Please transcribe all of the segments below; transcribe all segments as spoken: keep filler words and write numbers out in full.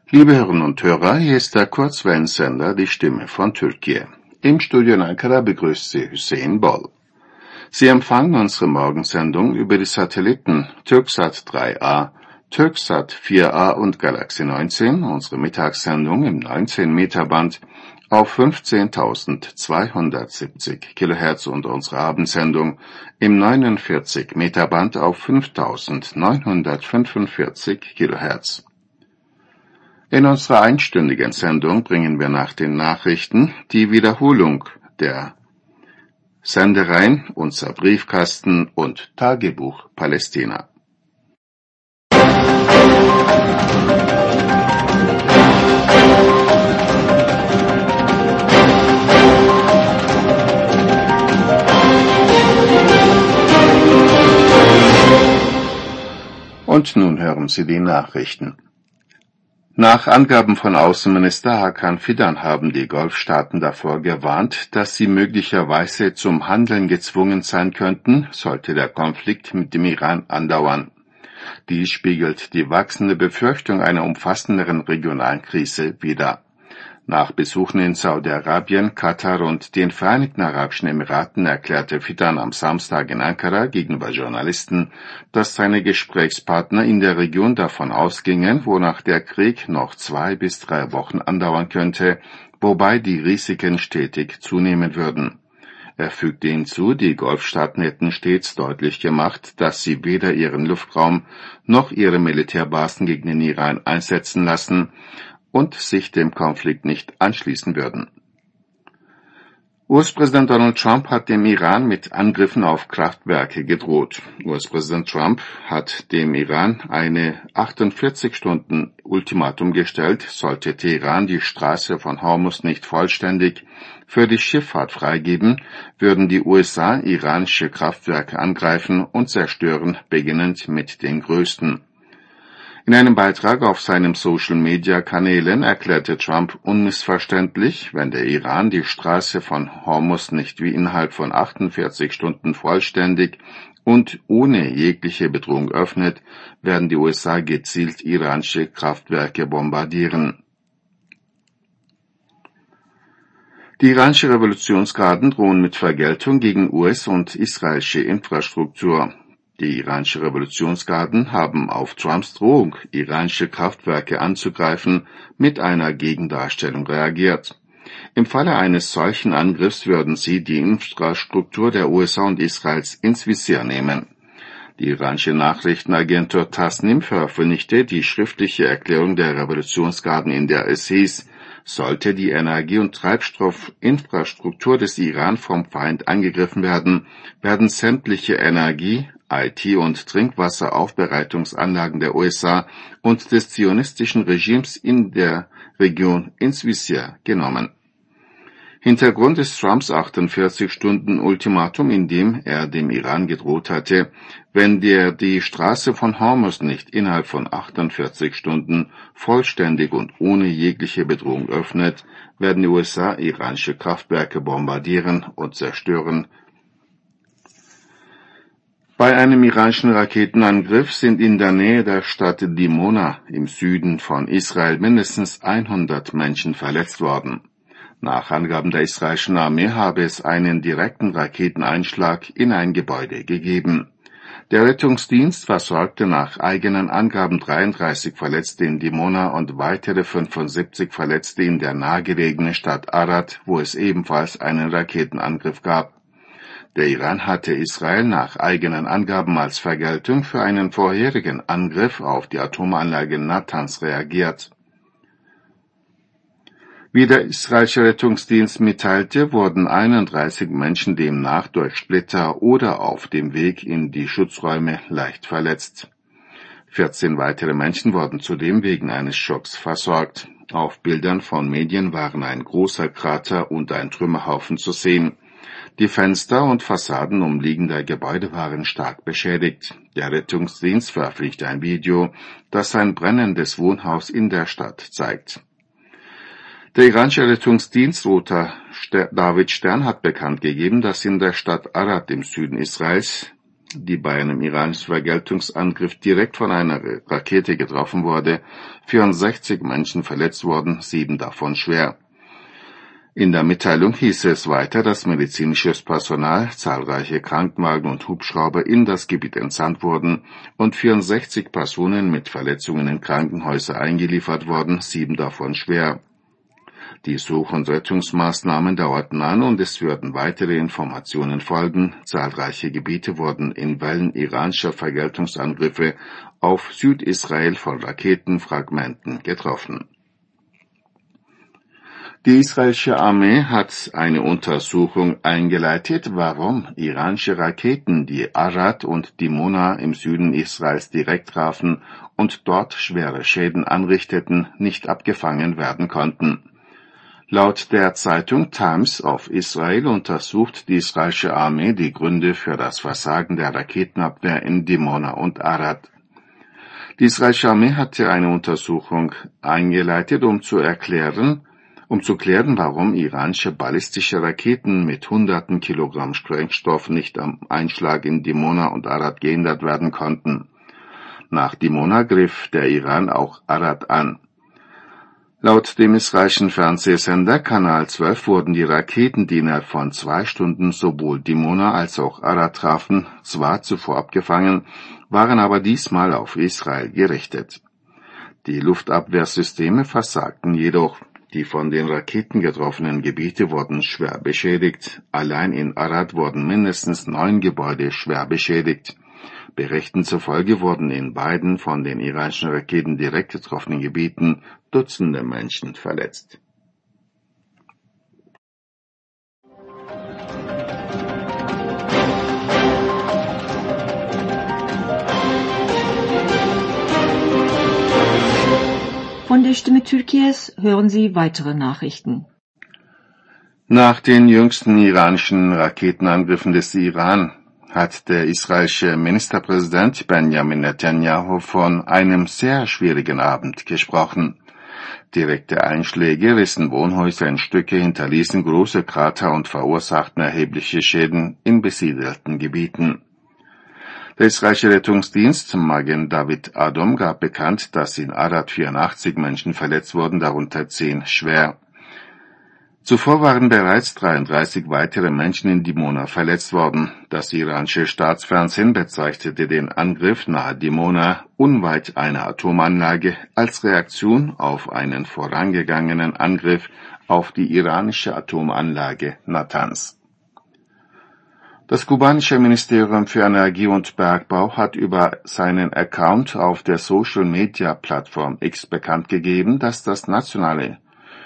Liebe Hörerinnen und Hörer, hier ist der Kurzwellensender Die Stimme von Türkei. Im Studio in Ankara begrüßt Sie Hüseyin Bol. Sie empfangen unsere Morgensendung über die Satelliten Türksat drei A, Türksat vier A und Galaxy neunzehn, unsere Mittagssendung im neunzehn Meter Band auf fünfzehntausendzweihundertsiebzig Kilohertz und unsere Abendsendung im neunundvierzig Meter Band auf fünftausendneunhundertfünfundvierzig Kilohertz. In unserer einstündigen Sendung bringen wir nach den Nachrichten die Wiederholung der Sendereien Unser Briefkasten und Tagebuch Palästina. Und nun hören Sie die Nachrichten. Nach Angaben von Außenminister Hakan Fidan haben die Golfstaaten davor gewarnt, dass sie möglicherweise zum Handeln gezwungen sein könnten, sollte der Konflikt mit dem Iran andauern. Dies spiegelt die wachsende Befürchtung einer umfassenderen regionalen Krise wider. Nach Besuchen in Saudi-Arabien, Katar und den Vereinigten Arabischen Emiraten erklärte Fidan am Samstag in Ankara gegenüber Journalisten, dass seine Gesprächspartner in der Region davon ausgingen, wonach der Krieg noch zwei bis drei Wochen andauern könnte, wobei die Risiken stetig zunehmen würden. Er fügte hinzu, die Golfstaaten hätten stets deutlich gemacht, dass sie weder ihren Luftraum noch ihre Militärbasen gegen den Iran einsetzen lassen und sich dem Konflikt nicht anschließen würden. U S-Präsident Donald Trump hat dem Iran mit Angriffen auf Kraftwerke gedroht. U S-Präsident Trump hat dem Iran eine achtundvierzig Stunden Ultimatum gestellt, sollte Teheran die Straße von Hormuz nicht vollständig für die Schifffahrt freigeben, würden die U S A iranische Kraftwerke angreifen und zerstören, beginnend mit den größten. In einem Beitrag auf seinen Social-Media-Kanälen erklärte Trump unmissverständlich, wenn der Iran die Straße von Hormuz nicht wie innerhalb von achtundvierzig Stunden vollständig und ohne jegliche Bedrohung öffnet, werden die U S A gezielt iranische Kraftwerke bombardieren. Die iranische Revolutionsgarden drohen mit Vergeltung gegen U S- und israelische Infrastruktur. Die iranische Revolutionsgarden haben auf Trumps Drohung, iranische Kraftwerke anzugreifen, mit einer Gegendarstellung reagiert. Im Falle eines solchen Angriffs würden sie die Infrastruktur der U S A und Israels ins Visier nehmen. Die iranische Nachrichtenagentur Tasnim veröffentlichte die schriftliche Erklärung der Revolutionsgarden, in der es hieß, sollte die Energie- und Treibstoffinfrastruktur des Iran vom Feind angegriffen werden, werden sämtliche Energie-, I T- und Trinkwasseraufbereitungsanlagen der U S A und des zionistischen Regimes in der Region ins Visier genommen. Hintergrund ist Trumps achtundvierzig Stunden Ultimatum, in dem er dem Iran gedroht hatte, wenn der die Straße von Hormuz nicht innerhalb von achtundvierzig Stunden vollständig und ohne jegliche Bedrohung öffnet, werden die U S A iranische Kraftwerke bombardieren und zerstören. Bei einem iranischen Raketenangriff sind in der Nähe der Stadt Dimona im Süden von Israel mindestens hundert Menschen verletzt worden. Nach Angaben der israelischen Armee habe es einen direkten Raketeneinschlag in ein Gebäude gegeben. Der Rettungsdienst versorgte nach eigenen Angaben dreiunddreißig Verletzte in Dimona und weitere fünfundsiebzig Verletzte in der nahegelegenen Stadt Arad, wo es ebenfalls einen Raketenangriff gab. Der Iran hatte Israel nach eigenen Angaben als Vergeltung für einen vorherigen Angriff auf die Atomanlage Natanz reagiert. Wie der israelische Rettungsdienst mitteilte, wurden einunddreißig Menschen demnach durch Splitter oder auf dem Weg in die Schutzräume leicht verletzt. vierzehn weitere Menschen wurden zudem wegen eines Schocks versorgt. Auf Bildern von Medien waren ein großer Krater und ein Trümmerhaufen zu sehen. Die Fenster und Fassaden umliegender Gebäude waren stark beschädigt. Der Rettungsdienst veröffentlichte ein Video, das ein brennendes Wohnhaus in der Stadt zeigt. Der iranische Rettungsdienst Roter David Stern hat bekannt gegeben, dass in der Stadt Arad im Süden Israels die bei einem iranischen Vergeltungsangriff direkt von einer Rakete getroffen wurde, vierundsechzig Menschen verletzt wurden, sieben davon schwer. In der Mitteilung hieß es weiter, dass medizinisches Personal, zahlreiche Krankenwagen und Hubschrauber in das Gebiet entsandt wurden und vierundsechzig Personen mit Verletzungen in Krankenhäuser eingeliefert wurden, sieben davon schwer. Die Such- und Rettungsmaßnahmen dauerten an und es würden weitere Informationen folgen. Zahlreiche Gebiete wurden in Wellen iranischer Vergeltungsangriffe auf Südisrael von Raketenfragmenten getroffen. Die israelische Armee hat eine Untersuchung eingeleitet, warum iranische Raketen die Arad und Dimona im Süden Israels direkt trafen und dort schwere Schäden anrichteten, nicht abgefangen werden konnten. Laut der Zeitung Times of Israel untersucht die israelische Armee die Gründe für das Versagen der Raketenabwehr in Dimona und Arad. Die israelische Armee hatte eine Untersuchung eingeleitet, um zu erklären, um zu klären, warum iranische ballistische Raketen mit hunderten Kilogramm Sprengstoff nicht am Einschlag in Dimona und Arad gehindert werden konnten. Nach Dimona griff der Iran auch Arad an. Laut dem israelischen Fernsehsender Kanal zwölf wurden die Raketen, die innerhalb von zwei Stunden sowohl Dimona als auch Arad trafen, zwar zuvor abgefangen, waren aber diesmal auf Israel gerichtet. Die Luftabwehrsysteme versagten jedoch. Die von den Raketen getroffenen Gebiete wurden schwer beschädigt. Allein in Arad wurden mindestens neun Gebäude schwer beschädigt. Berichten zufolge wurden in beiden von den iranischen Raketen direkt getroffenen Gebieten Dutzende Menschen verletzt. Von der Stimme Türkies hören Sie weitere Nachrichten. Nach den jüngsten iranischen Raketenangriffen des Iran hat der israelische Ministerpräsident Benjamin Netanyahu von einem sehr schwierigen Abend gesprochen. Direkte Einschläge rissen Wohnhäuser in Stücke, hinterließen große Krater und verursachten erhebliche Schäden in besiedelten Gebieten. Der israelische Rettungsdienst Magen David Adom gab bekannt, dass in Arad vierundachtzig Menschen verletzt wurden, darunter zehn schwer. Zuvor waren bereits dreiunddreißig weitere Menschen in Dimona verletzt worden. Das iranische Staatsfernsehen bezeichnete den Angriff nahe Dimona, unweit einer Atomanlage, als Reaktion auf einen vorangegangenen Angriff auf die iranische Atomanlage Natanz. Das kubanische Ministerium für Energie und Bergbau hat über seinen Account auf der Social-Media-Plattform X bekannt gegeben, dass das nationale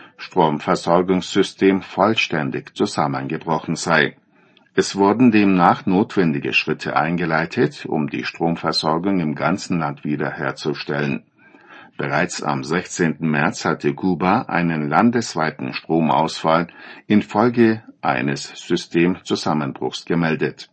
Stromversorgungssystem vollständig zusammengebrochen sei. Es wurden demnach notwendige Schritte eingeleitet, um die Stromversorgung im ganzen Land wiederherzustellen. Bereits am sechzehnten März hatte Kuba einen landesweiten Stromausfall infolge eines Systemzusammenbruchs gemeldet.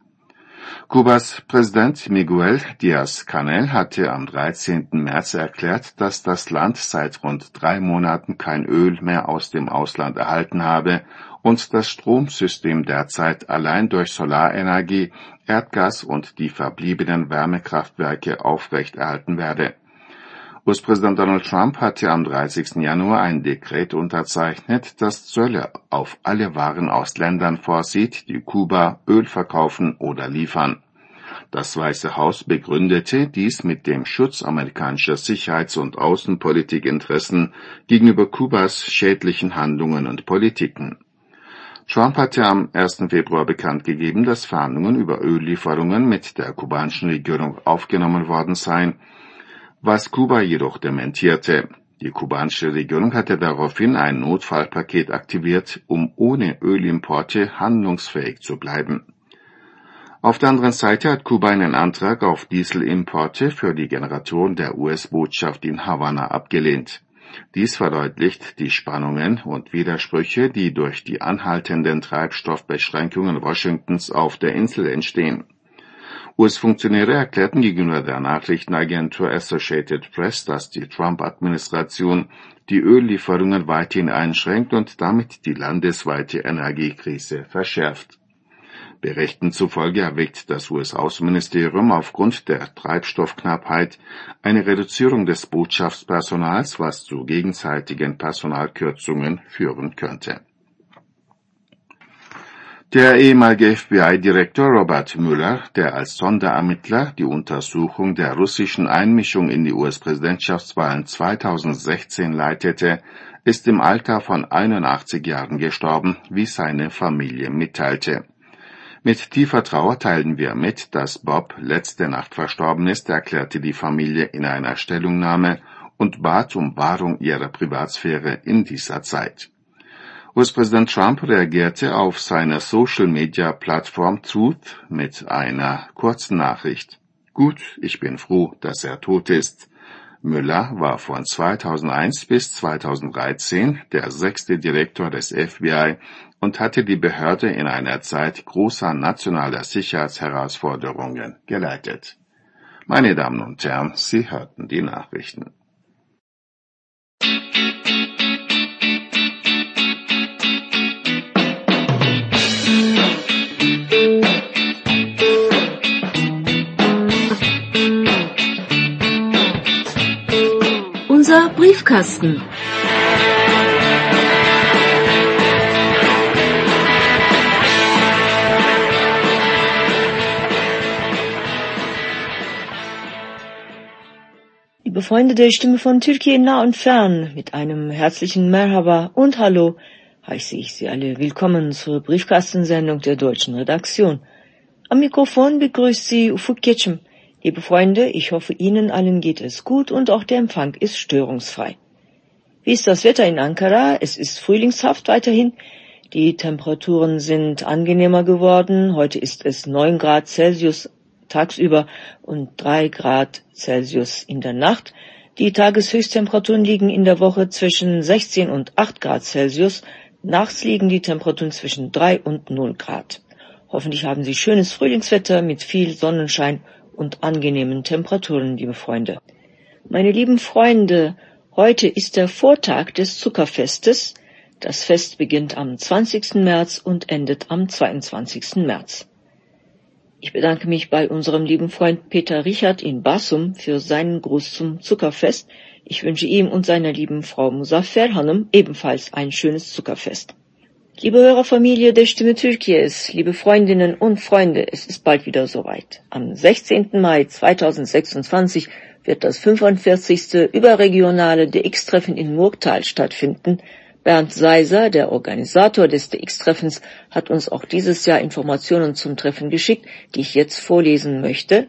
Kubas Präsident Miguel Díaz-Canel hatte am dreizehnten März erklärt, dass das Land seit rund drei Monaten kein Öl mehr aus dem Ausland erhalten habe und das Stromsystem derzeit allein durch Solarenergie, Erdgas und die verbliebenen Wärmekraftwerke aufrechterhalten werde. U S-Präsident Donald Trump hatte am dreißigsten Januar ein Dekret unterzeichnet, das Zölle auf alle Waren aus Ländern vorsieht, die Kuba Öl verkaufen oder liefern. Das Weiße Haus begründete dies mit dem Schutz amerikanischer Sicherheits- und Außenpolitikinteressen gegenüber Kubas schädlichen Handlungen und Politiken. Trump hatte am ersten Februar bekannt gegeben, dass Verhandlungen über Öllieferungen mit der kubanischen Regierung aufgenommen worden seien, was Kuba jedoch dementierte. Die kubanische Regierung hatte daraufhin ein Notfallpaket aktiviert, um ohne Ölimporte handlungsfähig zu bleiben. Auf der anderen Seite hat Kuba einen Antrag auf Dieselimporte für die Generatoren der U S-Botschaft in Havanna abgelehnt. Dies verdeutlicht die Spannungen und Widersprüche, die durch die anhaltenden Treibstoffbeschränkungen Washingtons auf der Insel entstehen. U S-Funktionäre erklärten gegenüber der Nachrichtenagentur Associated Press, dass die Trump-Administration die Öllieferungen weiterhin einschränkt und damit die landesweite Energiekrise verschärft. Berichten zufolge erwägt das U S-Außenministerium aufgrund der Treibstoffknappheit eine Reduzierung des Botschaftspersonals, was zu gegenseitigen Personalkürzungen führen könnte. Der ehemalige F B I-Direktor Robert Mueller, der als Sonderermittler die Untersuchung der russischen Einmischung in die U S-Präsidentschaftswahlen zweitausendsechzehn leitete, ist im Alter von einundachtzig Jahren gestorben, wie seine Familie mitteilte. Mit tiefer Trauer teilen wir mit, dass Bob letzte Nacht verstorben ist, erklärte die Familie in einer Stellungnahme und bat um Wahrung ihrer Privatsphäre in dieser Zeit. U S-Präsident Trump reagierte auf seiner Social-Media-Plattform Truth mit einer kurzen Nachricht. Gut, ich bin froh, dass er tot ist. Mueller war von zweitausendeins bis zweitausenddreizehn der sechste Direktor des F B I und hatte die Behörde in einer Zeit großer nationaler Sicherheitsherausforderungen geleitet. Meine Damen und Herren, Sie hörten die Nachrichten. Unser Briefkasten. Liebe Freunde der Stimme von Türkei nah und fern, mit einem herzlichen Merhaba und Hallo heiße ich Sie alle willkommen zur Briefkastensendung der deutschen Redaktion. Am Mikrofon begrüßt Sie Ufuk Geçim. Liebe Freunde, ich hoffe, Ihnen allen geht es gut und auch der Empfang ist störungsfrei. Wie ist das Wetter in Ankara? Es ist frühlingshaft weiterhin. Die Temperaturen sind angenehmer geworden. Heute ist es neun Grad Celsius tagsüber und drei Grad Celsius in der Nacht. Die Tageshöchsttemperaturen liegen in der Woche zwischen sechzehn und acht Grad Celsius. Nachts liegen die Temperaturen zwischen drei und null Grad. Hoffentlich haben Sie schönes Frühlingswetter mit viel Sonnenschein und angenehmen Temperaturen, liebe Freunde. Meine lieben Freunde, heute ist der Vortag des Zuckerfestes. Das Fest beginnt am zwanzigsten März und endet am zweiundzwanzigsten März. Ich bedanke mich bei unserem lieben Freund Peter Richard in Basum für seinen Gruß zum Zuckerfest. Ich wünsche ihm und seiner lieben Frau Muzaffer Hanım ebenfalls ein schönes Zuckerfest. Liebe Hörerfamilie der Stimme Türkiye's, liebe Freundinnen und Freunde, es ist bald wieder soweit. Am sechzehnten Mai zweitausendsechsundzwanzig wird das fünfundvierzigste überregionale D X-Treffen in Murgtal stattfinden. Bernd Seiser, der Organisator des D X-Treffens, hat uns auch dieses Jahr Informationen zum Treffen geschickt, die ich jetzt vorlesen möchte.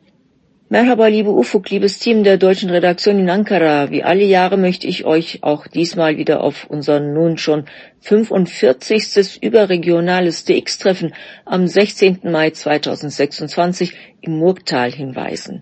Merhaba, liebe Ufuk, liebes Team der deutschen Redaktion in Ankara. Wie alle Jahre möchte ich euch auch diesmal wieder auf unser nun schon fünfundvierzigstes überregionales D X-Treffen am sechzehnten Mai zweitausendsechsundzwanzig im Murgtal hinweisen.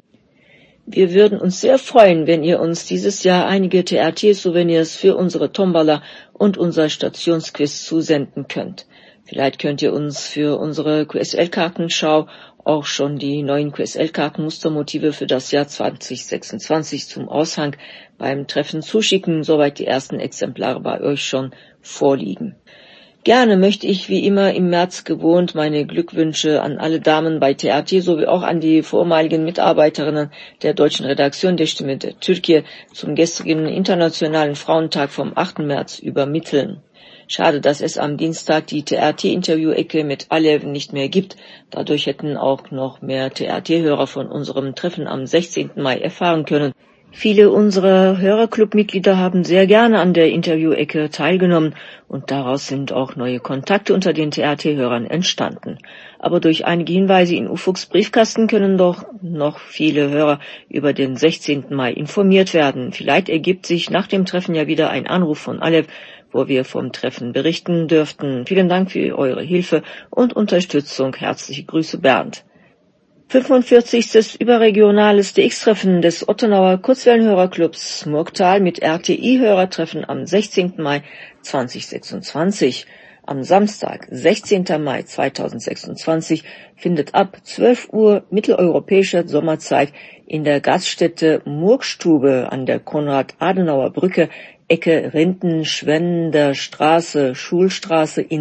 Wir würden uns sehr freuen, wenn ihr uns dieses Jahr einige T R T-Souvenirs für unsere Tombola und unser Stationsquiz zusenden könnt. Vielleicht könnt ihr uns für unsere Q S L-Kartenschau auch schon die neuen Q S L-Karten-Mustermotive für das Jahr zweitausendsechsundzwanzig zum Aushang beim Treffen zuschicken, soweit die ersten Exemplare bei euch schon vorliegen. Gerne möchte ich wie immer im März gewohnt meine Glückwünsche an alle Damen bei T R T sowie auch an die vormaligen Mitarbeiterinnen der deutschen Redaktion der Stimme der Türkei zum gestrigen Internationalen Frauentag vom achten März übermitteln. Schade, dass es am Dienstag die T R T-Interview-Ecke mit Alev nicht mehr gibt. Dadurch hätten auch noch mehr T R T-Hörer von unserem Treffen am sechzehnten Mai erfahren können. Viele unserer Hörerclub-Mitglieder haben sehr gerne an der Interview-Ecke teilgenommen und daraus sind auch neue Kontakte unter den T R T-Hörern entstanden. Aber durch einige Hinweise in Ufuks Briefkasten können doch noch viele Hörer über den sechzehnten Mai informiert werden. Vielleicht ergibt sich nach dem Treffen ja wieder ein Anruf von Alev, wo wir vom Treffen berichten dürften. Vielen Dank für eure Hilfe und Unterstützung. Herzliche Grüße, Bernd. fünfundvierzigstes überregionales D X-Treffen des Ottenauer Kurzwellenhörerclubs Murgtal mit R T I-Hörertreffen am sechzehnten Mai zweitausendsechsundzwanzig. Am Samstag, sechzehnten Mai zweitausendsechsundzwanzig, findet ab zwölf Uhr mitteleuropäischer Sommerzeit in der Gaststätte Murgstube an der Konrad-Adenauer-Brücke Ecke Rinten-Schwender Straße, Schulstraße in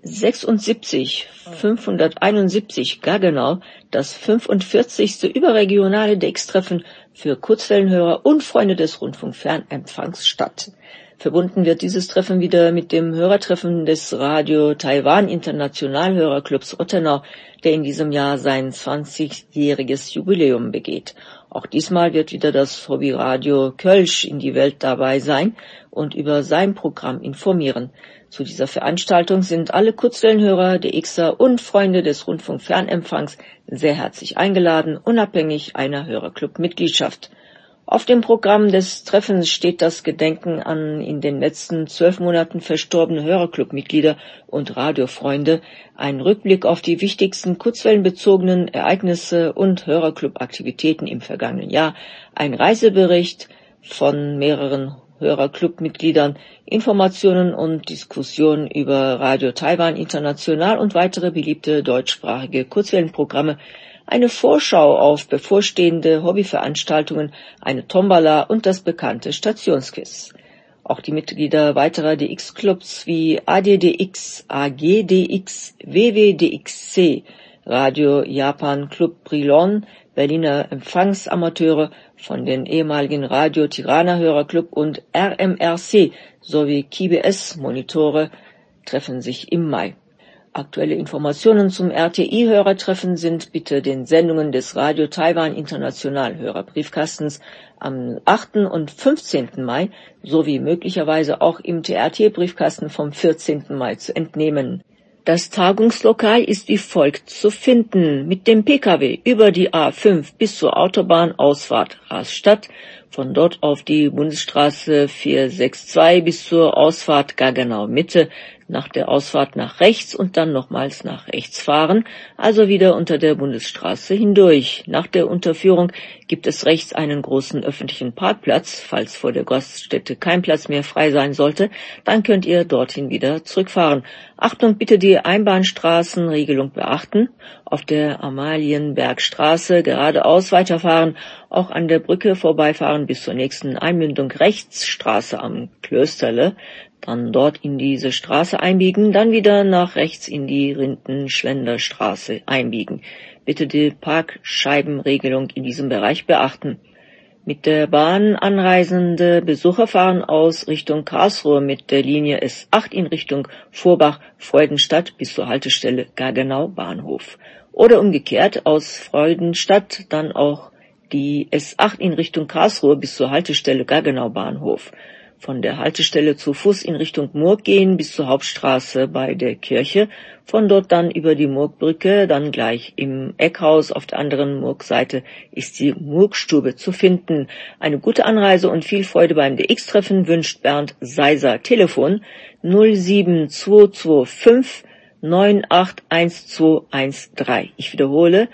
sechsundsiebzig fünfhunderteinundsiebzig Gaggenau das fünfundvierzigste überregionale D X-Treffen für Kurzwellenhörer und Freunde des Rundfunkfernempfangs statt. Verbunden wird dieses Treffen wieder mit dem Hörertreffen des Radio Taiwan Internationalhörerclubs Ottenau, der in diesem Jahr sein zwanzigjähriges Jubiläum begeht. Auch diesmal wird wieder das Hobbyradio Kölsch in die Welt dabei sein und über sein Programm informieren. Zu dieser Veranstaltung sind alle Kurzwellenhörer, D Xer und Freunde des Rundfunkfernempfangs sehr herzlich eingeladen, unabhängig einer Hörerclub-Mitgliedschaft. Auf dem Programm des Treffens steht das Gedenken an in den letzten zwölf Monaten verstorbene Hörerclub-Mitglieder und Radiofreunde, ein Rückblick auf die wichtigsten kurzwellenbezogenen Ereignisse und Hörerclub-Aktivitäten im vergangenen Jahr, ein Reisebericht von mehreren Hörerclub-Mitgliedern, Informationen und Diskussionen über Radio Taiwan International und weitere beliebte deutschsprachige Kurzwellenprogramme, eine Vorschau auf bevorstehende Hobbyveranstaltungen, eine Tombola und das bekannte Stationsquiz. Auch die Mitglieder weiterer D X-Clubs wie A D D X, A G D X, W W D X C, Radio Japan Club Brilon, Berliner Empfangsamateure von den ehemaligen Radio Tirana Hörerclub und R M R C sowie K B S-Monitore treffen sich im Mai. Aktuelle Informationen zum R T I-Hörertreffen sind bitte den Sendungen des Radio Taiwan International Hörerbriefkastens am achten und fünfzehnten Mai sowie möglicherweise auch im T R T-Briefkasten vom vierzehnten Mai zu entnehmen. Das Tagungslokal ist wie folgt zu finden: mit dem P K W über die A fünf bis zur Autobahnausfahrt Rastatt, von dort auf die Bundesstraße vierhundertzweiundsechzig bis zur Ausfahrt Gaggenau Mitte, nach der Ausfahrt nach rechts und dann nochmals nach rechts fahren, also wieder unter der Bundesstraße hindurch. Nach der Unterführung gibt es rechts einen großen öffentlichen Parkplatz. Falls vor der Gaststätte kein Platz mehr frei sein sollte, dann könnt ihr dorthin wieder zurückfahren. Achtung, bitte die Einbahnstraßenregelung beachten. Auf der Amalienbergstraße geradeaus weiterfahren, auch an der Brücke vorbeifahren bis zur nächsten Einmündung rechts, Straße am Klösterle, dann dort in diese Straße einbiegen, dann wieder nach rechts in die Rindenschwenderstraße einbiegen. Bitte die Parkscheibenregelung in diesem Bereich beachten. Mit der Bahn anreisende Besucher fahren aus Richtung Karlsruhe mit der Linie S acht in Richtung Vorbach-Freudenstadt bis zur Haltestelle Gaggenau Bahnhof. Oder umgekehrt aus Freudenstadt dann auch die S acht in Richtung Karlsruhe bis zur Haltestelle Gaggenau Bahnhof. Von der Haltestelle zu Fuß in Richtung Murg gehen bis zur Hauptstraße bei der Kirche, von dort dann über die Murgbrücke, dann gleich im Eckhaus auf der anderen Murgseite ist die Murgstube zu finden. Eine gute Anreise und viel Freude beim D X-Treffen wünscht Bernd Seiser. Telefon null sieben zwei zwei fünf neun acht eins zwei eins drei. Ich wiederhole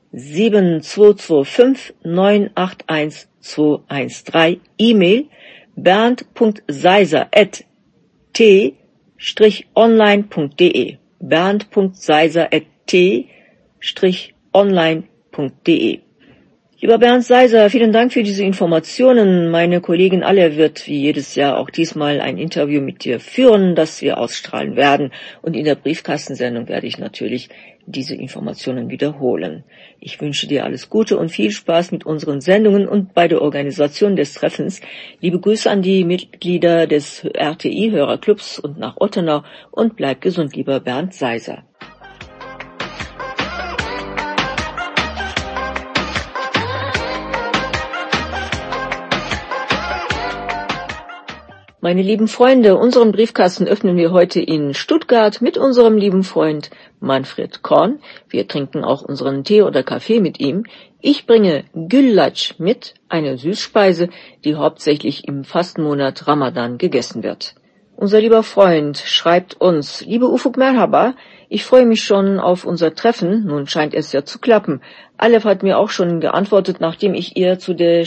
sieben zwei zwei fünf neun acht eins zwei eins drei. E-Mail bernd punkt seiser at t online punkt de bernd punkt seiser at t online punkt de. Lieber Bernd Seiser, vielen Dank für diese Informationen. Meine Kollegin Alle wird wie jedes Jahr auch diesmal ein Interview mit dir führen, das wir ausstrahlen werden. Und in der Briefkastensendung werde ich natürlich diese Informationen wiederholen. Ich wünsche dir alles Gute und viel Spaß mit unseren Sendungen und bei der Organisation des Treffens. Liebe Grüße an die Mitglieder des R T I-Hörerclubs und nach Ottenau und bleib gesund, lieber Bernd Seiser. Meine lieben Freunde, unseren Briefkasten öffnen wir heute in Stuttgart mit unserem lieben Freund Manfred Korn. Wir trinken auch unseren Tee oder Kaffee mit ihm. Ich bringe Güllaç mit, eine Süßspeise, die hauptsächlich im Fastenmonat Ramadan gegessen wird. Unser lieber Freund schreibt uns: Liebe Ufuk Merhaba, ich freue mich schon auf unser Treffen, nun scheint es ja zu klappen. Aleph hat mir auch schon geantwortet, nachdem ich ihr zu der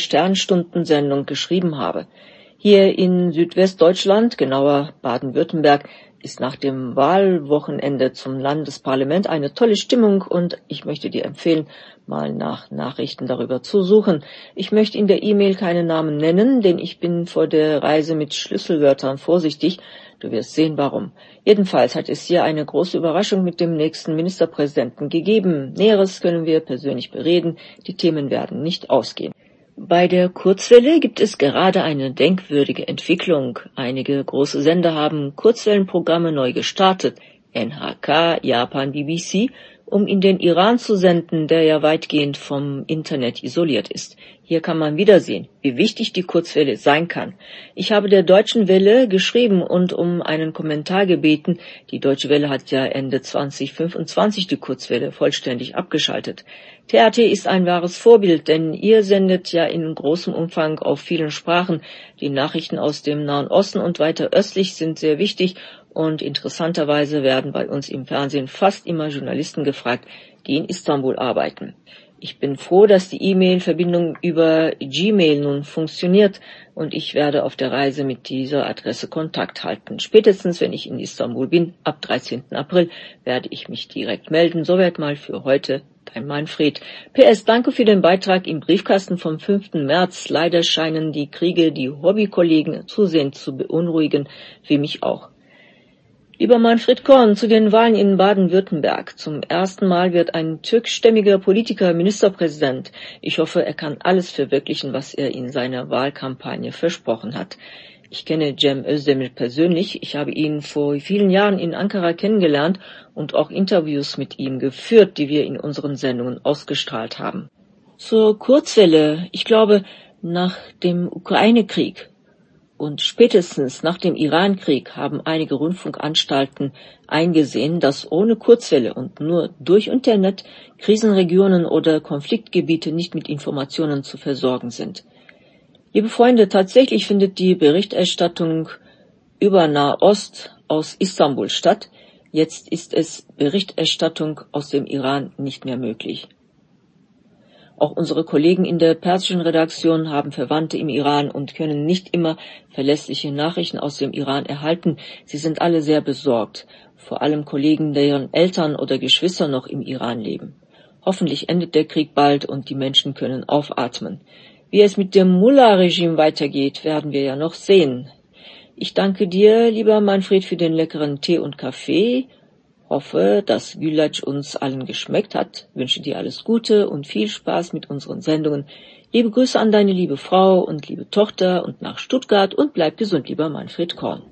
Sternstundensendung geschrieben habe. Hier in Südwestdeutschland, genauer Baden-Württemberg, ist nach dem Wahlwochenende zum Landesparlament eine tolle Stimmung und ich möchte dir empfehlen, mal nach Nachrichten darüber zu suchen. Ich möchte in der E-Mail keine Namen nennen, denn ich bin vor der Reise mit Schlüsselwörtern vorsichtig. Du wirst sehen, warum. Jedenfalls hat es hier eine große Überraschung mit dem nächsten Ministerpräsidenten gegeben. Näheres können wir persönlich bereden. Die Themen werden nicht ausgehen. Bei der Kurzwelle gibt es gerade eine denkwürdige Entwicklung. Einige große Sender haben Kurzwellenprogramme neu gestartet. N H K, Japan, B B C, um in den Iran zu senden, der ja weitgehend vom Internet isoliert ist. Hier kann man wieder sehen, wie wichtig die Kurzwelle sein kann. Ich habe der Deutschen Welle geschrieben und um einen Kommentar gebeten. Die Deutsche Welle hat ja Ende zwanzig fünfundzwanzig die Kurzwelle vollständig abgeschaltet. T R T ist ein wahres Vorbild, denn ihr sendet ja in großem Umfang auf vielen Sprachen. Die Nachrichten aus dem Nahen Osten und weiter östlich sind sehr wichtig und interessanterweise werden bei uns im Fernsehen fast immer Journalisten gefragt, die in Istanbul arbeiten. Ich bin froh, dass die E-Mail-Verbindung über Gmail nun funktioniert und ich werde auf der Reise mit dieser Adresse Kontakt halten. Spätestens, wenn ich in Istanbul bin, ab dreizehnten April, werde ich mich direkt melden. Soweit mal für heute. Dein Manfred. P S. Danke für den Beitrag im Briefkasten vom fünften März. Leider scheinen die Kriege die Hobbykollegen zusehends zu beunruhigen, wie mich auch. Lieber Manfred Korn, zu den Wahlen in Baden-Württemberg. Zum ersten Mal wird ein türkischstämmiger Politiker Ministerpräsident. Ich hoffe, er kann alles verwirklichen, was er in seiner Wahlkampagne versprochen hat. Ich kenne Cem Özdemir persönlich. Ich habe ihn vor vielen Jahren in Ankara kennengelernt und auch Interviews mit ihm geführt, die wir in unseren Sendungen ausgestrahlt haben. Zur Kurzwelle. Ich glaube, nach dem Ukraine-Krieg und spätestens nach dem Iran-Krieg haben einige Rundfunkanstalten eingesehen, dass ohne Kurzwelle und nur durch Internet Krisenregionen oder Konfliktgebiete nicht mit Informationen zu versorgen sind. Liebe Freunde, tatsächlich findet die Berichterstattung über Nahost aus Istanbul statt. Jetzt ist es Berichterstattung aus dem Iran nicht mehr möglich. Auch unsere Kollegen in der persischen Redaktion haben Verwandte im Iran und können nicht immer verlässliche Nachrichten aus dem Iran erhalten. Sie sind alle sehr besorgt, vor allem Kollegen, deren Eltern oder Geschwister noch im Iran leben. Hoffentlich endet der Krieg bald und die Menschen können aufatmen. Wie es mit dem Mullah-Regime weitergeht, werden wir ja noch sehen. Ich danke dir, lieber Manfred, für den leckeren Tee und Kaffee. Hoffe, dass Güllaç uns allen geschmeckt hat. Wünsche dir alles Gute und viel Spaß mit unseren Sendungen. Liebe Grüße an deine liebe Frau und liebe Tochter und nach Stuttgart und bleib gesund, lieber Manfred Korn.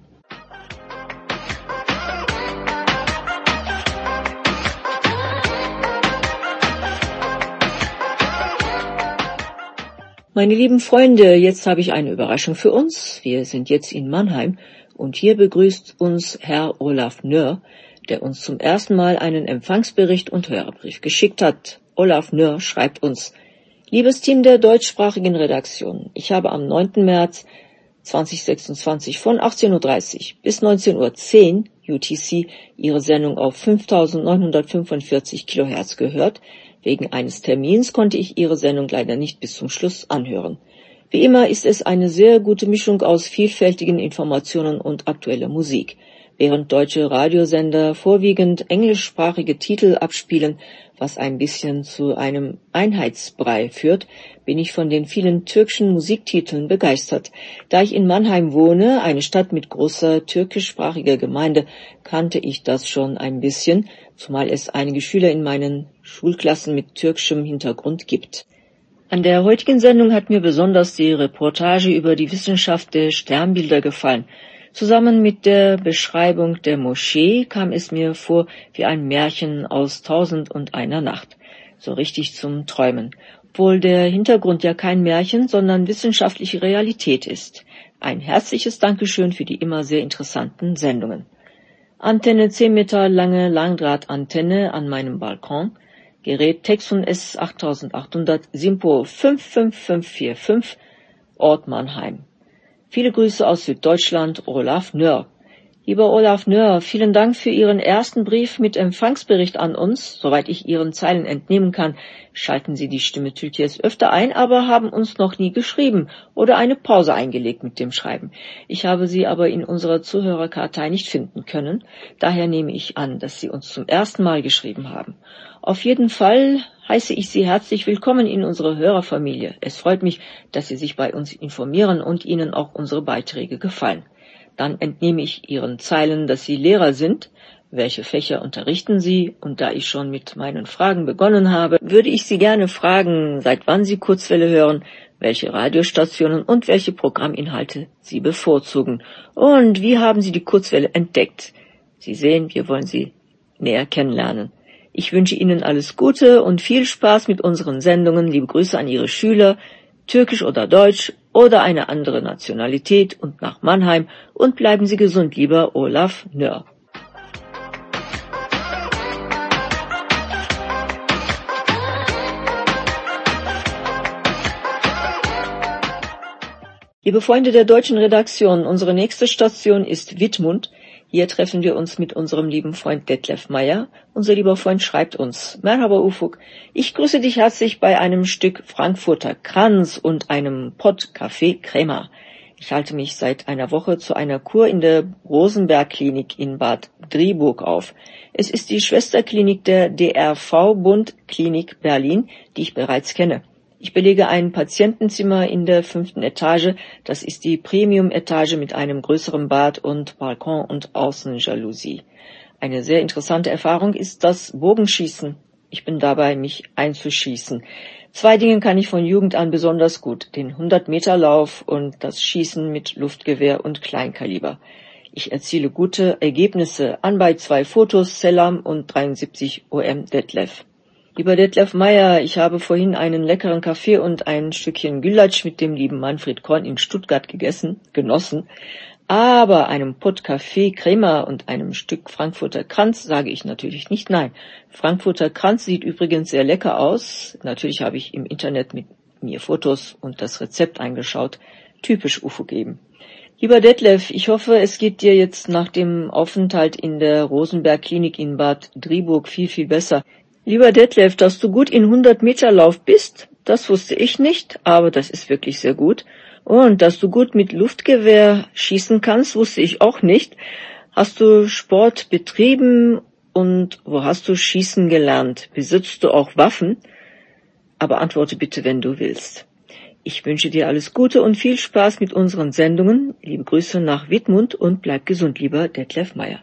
Meine lieben Freunde, jetzt habe ich eine Überraschung für uns. Wir sind jetzt in Mannheim und hier begrüßt uns Herr Olaf Nör, der uns zum ersten Mal einen Empfangsbericht und Hörerbrief geschickt hat. Olaf Nör schreibt uns: Liebes Team der deutschsprachigen Redaktion, ich habe am neunten März zweitausendsechsundzwanzig von achtzehn Uhr dreißig bis neunzehn Uhr zehn U T C Ihre Sendung auf fünftausendneunhundertfünfundvierzig Kilohertz gehört. Wegen eines Termins konnte ich Ihre Sendung leider nicht bis zum Schluss anhören. Wie immer ist es eine sehr gute Mischung aus vielfältigen Informationen und aktueller Musik. Während deutsche Radiosender vorwiegend englischsprachige Titel abspielen, was ein bisschen zu einem Einheitsbrei führt, bin ich von den vielen türkischen Musiktiteln begeistert. Da ich in Mannheim wohne, eine Stadt mit großer türkischsprachiger Gemeinde, kannte ich das schon ein bisschen, zumal es einige Schüler in meinen Schulklassen mit türkischem Hintergrund gibt. An der heutigen Sendung hat mir besonders die Reportage über die Wissenschaft der Sternbilder gefallen. Zusammen mit der Beschreibung der Moschee kam es mir vor wie ein Märchen aus Tausend und einer Nacht. So richtig zum Träumen. Obwohl der Hintergrund ja kein Märchen, sondern wissenschaftliche Realität ist. Ein herzliches Dankeschön für die immer sehr interessanten Sendungen. Antenne zehn Meter lange Langdrahtantenne an meinem Balkon. Gerät Texon S achttausendachthundert Simpo fünf fünf fünf vier fünf, Ort Mannheim. Viele Grüße aus Süddeutschland, Olaf Nör. Lieber Olaf Nöhr, vielen Dank für Ihren ersten Brief mit Empfangsbericht an uns. Soweit ich Ihren Zeilen entnehmen kann, schalten Sie die Stimme Türkiye's öfter ein, aber haben uns noch nie geschrieben oder eine Pause eingelegt mit dem Schreiben. Ich habe Sie aber in unserer Zuhörerkartei nicht finden können. Daher nehme ich an, dass Sie uns zum ersten Mal geschrieben haben. Auf jeden Fall heiße ich Sie herzlich willkommen in unserer Hörerfamilie. Es freut mich, dass Sie sich bei uns informieren und Ihnen auch unsere Beiträge gefallen. Dann entnehme ich Ihren Zeilen, dass Sie Lehrer sind. Welche Fächer unterrichten Sie? Und da ich schon mit meinen Fragen begonnen habe, würde ich Sie gerne fragen, seit wann Sie Kurzwelle hören, welche Radiostationen und welche Programminhalte Sie bevorzugen. Und wie haben Sie die Kurzwelle entdeckt? Sie sehen, wir wollen Sie näher kennenlernen. Ich wünsche Ihnen alles Gute und viel Spaß mit unseren Sendungen. Liebe Grüße an Ihre Schüler, türkisch oder deutsch oder eine andere Nationalität und nach Mannheim, und bleiben Sie gesund, lieber Olaf Nöhr. Liebe Freunde der deutschen Redaktion, unsere nächste Station ist Wittmund. Hier treffen wir uns mit unserem lieben Freund Detlef Meyer. Unser lieber Freund schreibt uns: Merhaba Ufuk, ich grüße dich herzlich bei einem Stück Frankfurter Kranz und einem Pott Kaffee Crema. Ich halte mich seit einer Woche zu einer Kur in der Rosenberg-Klinik in Bad Driburg auf. Es ist die Schwesterklinik der D R V-Bund Klinik Berlin, die ich bereits kenne. Ich belege ein Patientenzimmer in der fünften Etage. Das ist die Premium-Etage mit einem größeren Bad und Balkon und Außenjalousie. Eine sehr interessante Erfahrung ist das Bogenschießen. Ich bin dabei, mich einzuschießen. Zwei Dinge kann ich von Jugend an besonders gut: den hundert-Meter-Lauf und das Schießen mit Luftgewehr und Kleinkaliber. Ich erziele gute Ergebnisse. Anbei zwei Fotos, Selam und dreiundsiebzig O M Detlef. Lieber Detlef Meyer, ich habe vorhin einen leckeren Kaffee und ein Stückchen Güllaç mit dem lieben Manfred Korn in Stuttgart gegessen, genossen. Aber einem Pott Kaffee Crema und einem Stück Frankfurter Kranz sage ich natürlich nicht nein. Frankfurter Kranz sieht übrigens sehr lecker aus. Natürlich habe ich im Internet mit mir Fotos und das Rezept eingeschaut. Typisch Ufuk eben. Lieber Detlef, ich hoffe, es geht dir jetzt nach dem Aufenthalt in der Rosenberg-Klinik in Bad Driburg viel, viel besser. Lieber Detlef, dass du gut in hundert-Meter-Lauf bist, das wusste ich nicht, aber das ist wirklich sehr gut. Und dass du gut mit Luftgewehr schießen kannst, wusste ich auch nicht. Hast du Sport betrieben und wo hast du schießen gelernt? Besitzt du auch Waffen? Aber antworte bitte, wenn du willst. Ich wünsche dir alles Gute und viel Spaß mit unseren Sendungen. Liebe Grüße nach Wittmund und bleib gesund, lieber Detlef Meyer.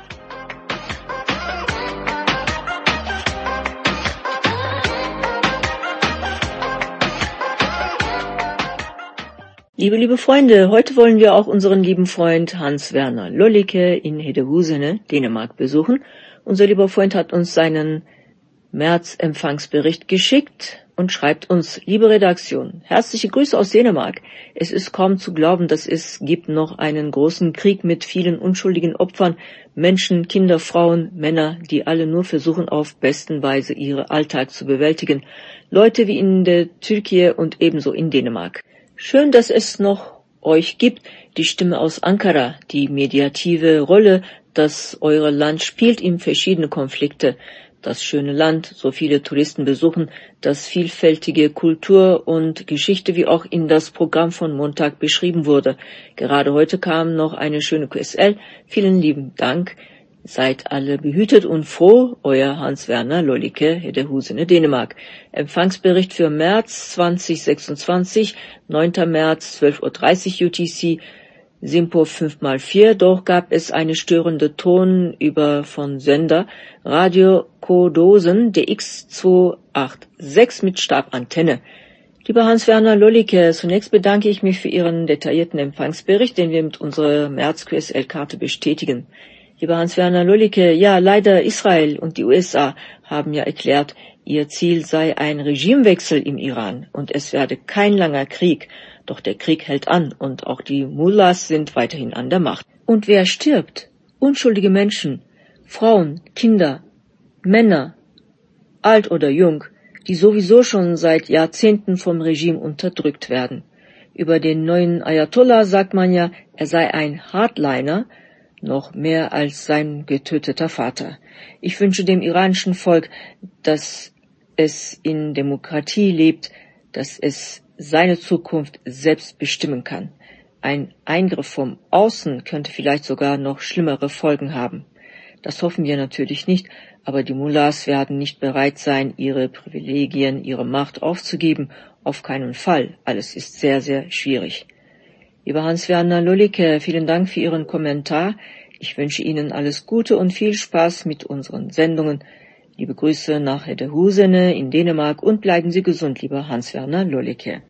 Liebe, liebe Freunde, heute wollen wir auch unseren lieben Freund Hans-Werner Lollicke in Hedehusene, Dänemark, besuchen. Unser lieber Freund hat uns seinen März-Empfangsbericht geschickt und schreibt uns: Liebe Redaktion, herzliche Grüße aus Dänemark. Es ist kaum zu glauben, dass es gibt noch einen großen Krieg mit vielen unschuldigen Opfern, Menschen, Kinder, Frauen, Männer, die alle nur versuchen, auf besten Weise ihren Alltag zu bewältigen. Leute wie in der Türkei und ebenso in Dänemark. Schön, dass es noch euch gibt, die Stimme aus Ankara, die mediative Rolle, dass eure Land spielt in verschiedene Konflikte. Das schöne Land, so viele Touristen besuchen, das vielfältige Kultur und Geschichte, wie auch in das Programm von Montag beschrieben wurde. Gerade heute kam noch eine schöne Q S L. Vielen lieben Dank. Seid alle behütet und froh, euer Hans-Werner Lollicke, Hedehusene, Dänemark. Empfangsbericht für März zwanzig sechsundzwanzig, neunter März, zwölf Uhr dreißig U T C, Simpo fünf mal vier, doch gab es eine störende Ton über von Sender Radio Kodosen D X zweihundertsechsundachtzig mit Stabantenne. Lieber Hans-Werner Lollicke, zunächst bedanke ich mich für Ihren detaillierten Empfangsbericht, den wir mit unserer März-Q S L-Karte bestätigen. Lieber Hans-Werner Lollicke, ja, leider Israel und die U S A haben ja erklärt, ihr Ziel sei ein Regimewechsel im Iran und es werde kein langer Krieg. Doch der Krieg hält an und auch die Mullahs sind weiterhin an der Macht. Und wer stirbt? Unschuldige Menschen, Frauen, Kinder, Männer, alt oder jung, die sowieso schon seit Jahrzehnten vom Regime unterdrückt werden. Über den neuen Ayatollah sagt man ja, er sei ein Hardliner, noch mehr als sein getöteter Vater. Ich wünsche dem iranischen Volk, dass es in Demokratie lebt, dass es seine Zukunft selbst bestimmen kann. Ein Eingriff vom Außen könnte vielleicht sogar noch schlimmere Folgen haben. Das hoffen wir natürlich nicht, aber die Mullahs werden nicht bereit sein, ihre Privilegien, ihre Macht aufzugeben. Auf keinen Fall. Alles ist sehr, sehr schwierig. Lieber Hans-Werner Lollicke, vielen Dank für Ihren Kommentar. Ich wünsche Ihnen alles Gute und viel Spaß mit unseren Sendungen. Liebe Grüße nach Hedehusene in Dänemark und bleiben Sie gesund, lieber Hans-Werner Lollicke.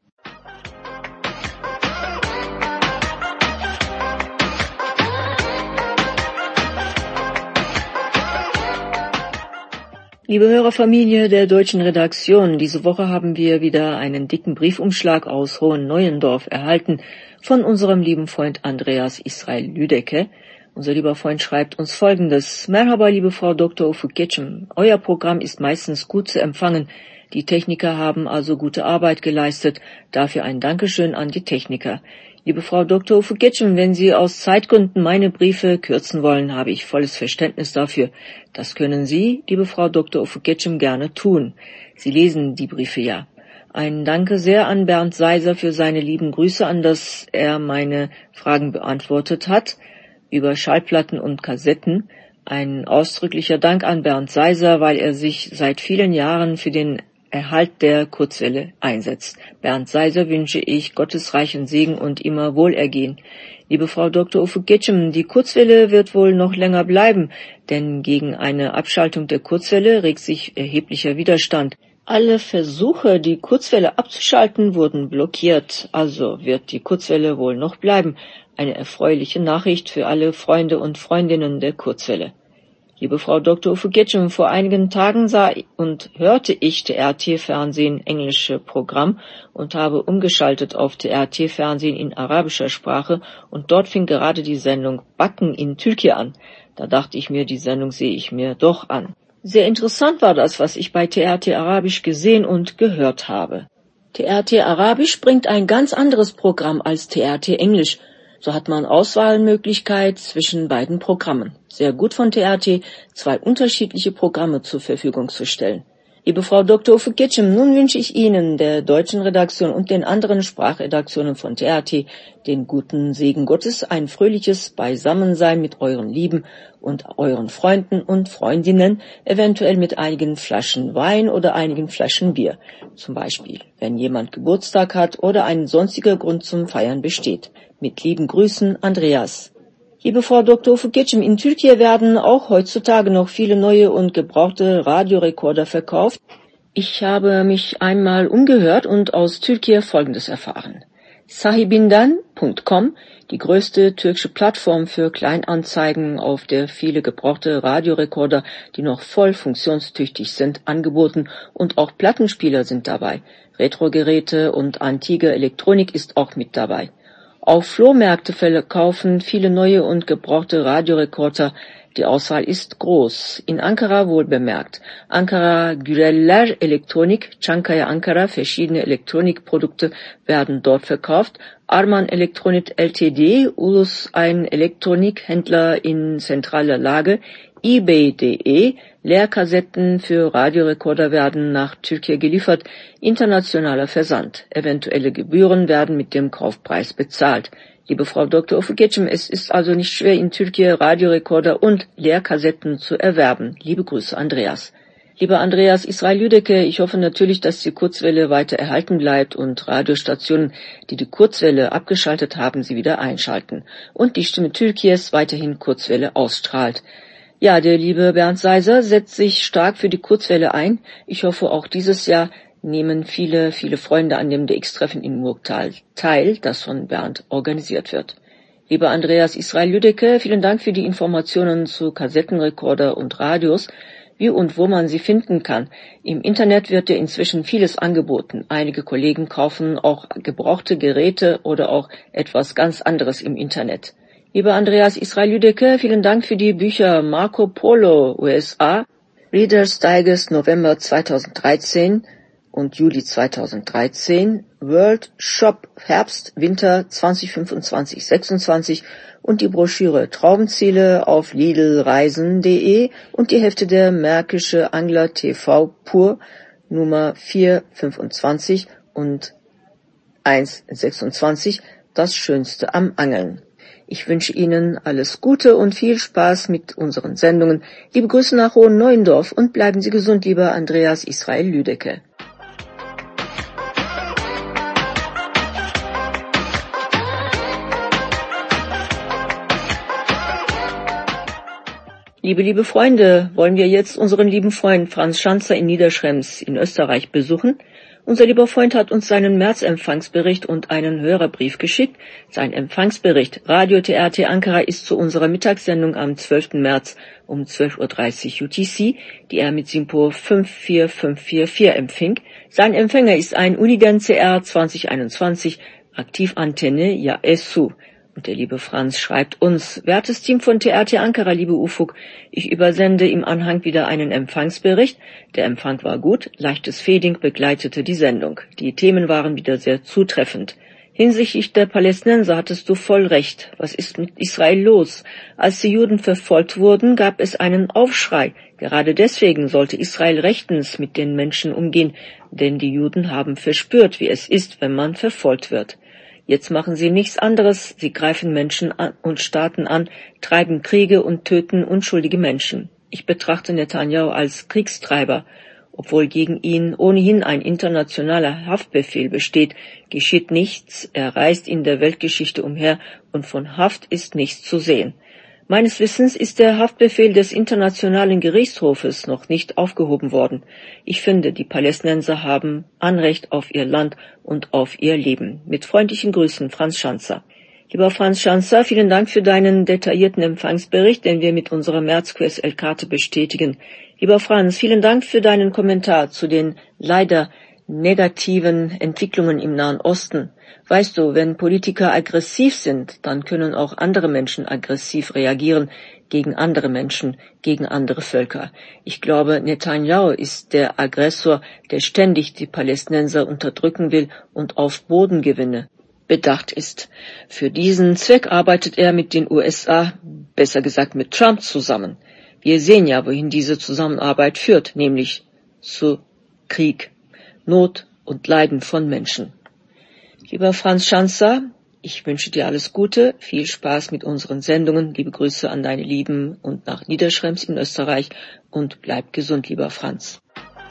Liebe Hörerfamilie der deutschen Redaktion, diese Woche haben wir wieder einen dicken Briefumschlag aus Hohen-Neuendorf erhalten von unserem lieben Freund Andreas Israel Lüdecke. Unser lieber Freund schreibt uns Folgendes. Merhaba, liebe Frau Doktor Ufuk-Getschem. Euer Programm ist meistens gut zu empfangen. Die Techniker haben also gute Arbeit geleistet. Dafür ein Dankeschön an die Techniker. Liebe Frau Doktor Ufuk-Getschem, wenn Sie aus Zeitgründen meine Briefe kürzen wollen, habe ich volles Verständnis dafür. Das können Sie, liebe Frau Doktor Ufuk-Getschem, gerne tun. Sie lesen die Briefe ja. Ein Danke sehr an Bernd Seiser für seine lieben Grüße, an dass er meine Fragen beantwortet hat über Schallplatten und Kassetten. Ein ausdrücklicher Dank an Bernd Seiser, weil er sich seit vielen Jahren für den Erhalt der Kurzwelle einsetzt. Bernd Seiser wünsche ich gottesreichen Segen und immer Wohlergehen. Liebe Frau Doktor Ufuk-Getschem, die Kurzwelle wird wohl noch länger bleiben, denn gegen eine Abschaltung der Kurzwelle regt sich erheblicher Widerstand. Alle Versuche, die Kurzwelle abzuschalten, wurden blockiert, also wird die Kurzwelle wohl noch bleiben. Eine erfreuliche Nachricht für alle Freunde und Freundinnen der Kurzwelle. Liebe Frau Doktor Ufuk-Getschem, vor einigen Tagen sah und hörte ich T R T-Fernsehen englische Programm und habe umgeschaltet auf T R T-Fernsehen in arabischer Sprache und dort fing gerade die Sendung Backen in Türkei an. Da dachte ich mir, die Sendung sehe ich mir doch an. Sehr interessant war das, was ich bei T R T Arabisch gesehen und gehört habe. T R T Arabisch bringt ein ganz anderes Programm als T R T Englisch. So hat man Auswahlmöglichkeit zwischen beiden Programmen. Sehr gut von T R T, zwei unterschiedliche Programme zur Verfügung zu stellen. Liebe Frau Doktor Ufuk-Getschem, nun wünsche ich Ihnen, der deutschen Redaktion und den anderen Sprachredaktionen von T R T, den guten Segen Gottes, ein fröhliches Beisammensein mit euren Lieben und euren Freunden und Freundinnen, eventuell mit einigen Flaschen Wein oder einigen Flaschen Bier. Zum Beispiel, wenn jemand Geburtstag hat oder ein sonstiger Grund zum Feiern besteht. Mit lieben Grüßen, Andreas. Liebe Frau Doktor Ufuk-Getschem, in Türkei werden auch heutzutage noch viele neue und gebrauchte Radiorekorder verkauft. Ich habe mich einmal umgehört und aus Türkei Folgendes erfahren. Sahibinden Punkt com, die größte türkische Plattform für Kleinanzeigen, auf der viele gebrauchte Radiorekorder, die noch voll funktionstüchtig sind, angeboten und auch Plattenspieler sind dabei. Retrogeräte und antike Elektronik ist auch mit dabei. Auf Flohmärkte verkaufen viele neue und gebrauchte Radiorekorder. Die Auswahl ist groß. In Ankara wohl bemerkt. Ankara Güreller Elektronik, Çankaya Ankara, verschiedene Elektronikprodukte werden dort verkauft. Arman Elektronik Ltd, Ulus, ein Elektronikhändler in zentraler Lage. eBay Punkt de, Leerkassetten für Radiorekorder werden nach Türkei geliefert, internationaler Versand. Eventuelle Gebühren werden mit dem Kaufpreis bezahlt. Liebe Frau Doktor Ufuk-Getschem, es ist also nicht schwer, in Türkei Radiorekorder und Leerkassetten zu erwerben. Liebe Grüße, Andreas. Lieber Andreas Israel Lüdecke, ich hoffe natürlich, dass die Kurzwelle weiter erhalten bleibt und Radiostationen, die die Kurzwelle abgeschaltet haben, sie wieder einschalten und die Stimme Türkies weiterhin Kurzwelle ausstrahlt. Ja, der liebe Bernd Seiser setzt sich stark für die Kurzwelle ein. Ich hoffe, auch dieses Jahr nehmen viele, viele Freunde an dem D X-Treffen in Murgtal teil, das von Bernd organisiert wird. Lieber Andreas Israel Lüdecke, vielen Dank für die Informationen zu Kassettenrekorder und Radios, wie und wo man sie finden kann. Im Internet wird ja inzwischen vieles angeboten. Einige Kollegen kaufen auch gebrauchte Geräte oder auch etwas ganz anderes im Internet. Lieber Andreas Israel Lüdecke, vielen Dank für die Bücher Marco Polo U S A, Reader's Digest November zweitausenddreizehn und Juli zweitausenddreizehn, World Shop Herbst Winter zwanzig fünfundzwanzig sechsundzwanzig und die Broschüre Traubenziele auf lidlreisen punkt de und die Hefte der Märkische Angler T V Pur Nummer vier fünfundzwanzig und eins sechsundzwanzig, das Schönste am Angeln. Ich wünsche Ihnen alles Gute und viel Spaß mit unseren Sendungen. Liebe Grüße nach Hohen-Neuendorf und bleiben Sie gesund, lieber Andreas Israel Lüdecke. Liebe, liebe Freunde, wollen wir jetzt unseren lieben Freund Franz Schanzer in Niederschrems in Österreich besuchen? Unser lieber Freund hat uns seinen März-Empfangsbericht und einen Hörerbrief geschickt. Sein Empfangsbericht Radio T R T Ankara ist zu unserer Mittagssendung am zwölften März um zwölf Uhr dreißig U T C, die er mit SINPO fünf vier fünf vier vier empfing. Sein Empfänger ist ein Uniden C R zwanzig einundzwanzig, Aktivantenne Ja S U. Und der liebe Franz schreibt uns: Wertes Team von T R T Ankara, liebe Ufuk, ich übersende im Anhang wieder einen Empfangsbericht. Der Empfang war gut, leichtes Fading begleitete die Sendung. Die Themen waren wieder sehr zutreffend. Hinsichtlich der Palästinenser hattest du voll recht. Was ist mit Israel los? Als die Juden verfolgt wurden, gab es einen Aufschrei. Gerade deswegen sollte Israel rechtens mit den Menschen umgehen, denn die Juden haben verspürt, wie es ist, wenn man verfolgt wird. Jetzt machen sie nichts anderes, sie greifen Menschen an und Staaten an, treiben Kriege und töten unschuldige Menschen. Ich betrachte Netanyahu als Kriegstreiber. Obwohl gegen ihn ohnehin ein internationaler Haftbefehl besteht, geschieht nichts, er reist in der Weltgeschichte umher und von Haft ist nichts zu sehen. Meines Wissens ist der Haftbefehl des Internationalen Gerichtshofes noch nicht aufgehoben worden. Ich finde, die Palästinenser haben Anrecht auf ihr Land und auf ihr Leben. Mit freundlichen Grüßen, Franz Schanzer. Lieber Franz Schanzer, vielen Dank für deinen detaillierten Empfangsbericht, den wir mit unserer März-Q S L-Karte bestätigen. Lieber Franz, vielen Dank für deinen Kommentar zu den leider negativen Entwicklungen im Nahen Osten. Weißt du, wenn Politiker aggressiv sind, dann können auch andere Menschen aggressiv reagieren gegen andere Menschen, gegen andere Völker. Ich glaube, Netanyahu ist der Aggressor, der ständig die Palästinenser unterdrücken will und auf Bodengewinne bedacht ist. Für diesen Zweck arbeitet er mit den U S A, besser gesagt mit Trump zusammen. Wir sehen ja, wohin diese Zusammenarbeit führt, nämlich zu Krieg, Not und Leiden von Menschen. Lieber Franz Schanzer, ich wünsche dir alles Gute, viel Spaß mit unseren Sendungen, liebe Grüße an deine Lieben und nach Niederschrems in Österreich und bleib gesund, lieber Franz.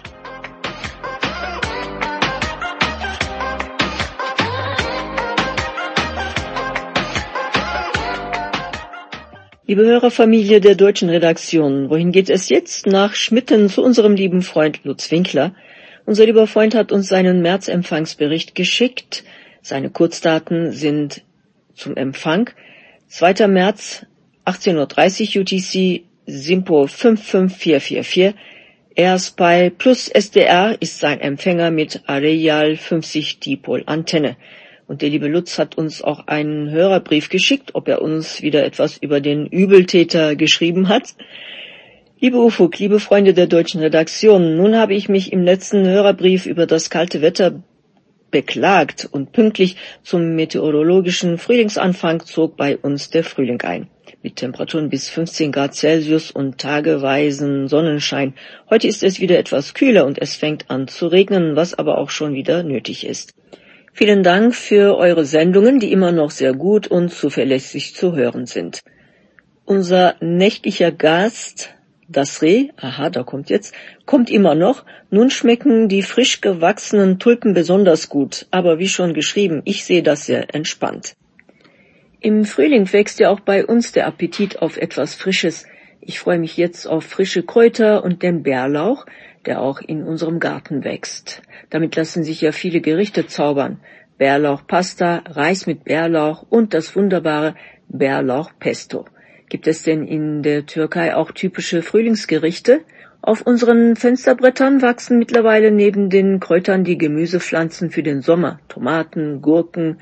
Liebe Hörerfamilie der deutschen Redaktion, wohin geht es jetzt? Nach Schmitten zu unserem lieben Freund Lutz Winkler. Unser lieber Freund hat uns seinen März-Empfangsbericht geschickt. Seine Kurzdaten sind zum Empfang zweiter März, achtzehn Uhr dreißig U T C, SINPO fünf fünf vier vier vier. AirSpy plus S D R ist sein Empfänger mit Areal fünfzig Dipol-Antenne. Und der liebe Lutz hat uns auch einen Hörerbrief geschickt, ob er uns wieder etwas über den Übeltäter geschrieben hat. Liebe Ufuk, liebe Freunde der deutschen Redaktion, nun habe ich mich im letzten Hörerbrief über das kalte Wetter beklagt und pünktlich zum meteorologischen Frühlingsanfang zog bei uns der Frühling ein. Mit Temperaturen bis fünfzehn Grad Celsius und tageweisen Sonnenschein. Heute ist es wieder etwas kühler und es fängt an zu regnen, was aber auch schon wieder nötig ist. Vielen Dank für eure Sendungen, die immer noch sehr gut und zuverlässig zu hören sind. Unser nächtlicher Gast, das Reh, aha, da kommt jetzt, kommt immer noch. Nun schmecken die frisch gewachsenen Tulpen besonders gut, aber wie schon geschrieben, ich sehe das sehr entspannt. Im Frühling wächst ja auch bei uns der Appetit auf etwas Frisches. Ich freue mich jetzt auf frische Kräuter und den Bärlauch, der auch in unserem Garten wächst. Damit lassen sich ja viele Gerichte zaubern. Bärlauchpasta, Reis mit Bärlauch und das wunderbare Bärlauchpesto. Gibt es denn in der Türkei auch typische Frühlingsgerichte? Auf unseren Fensterbrettern wachsen mittlerweile neben den Kräutern die Gemüsepflanzen für den Sommer. Tomaten, Gurken,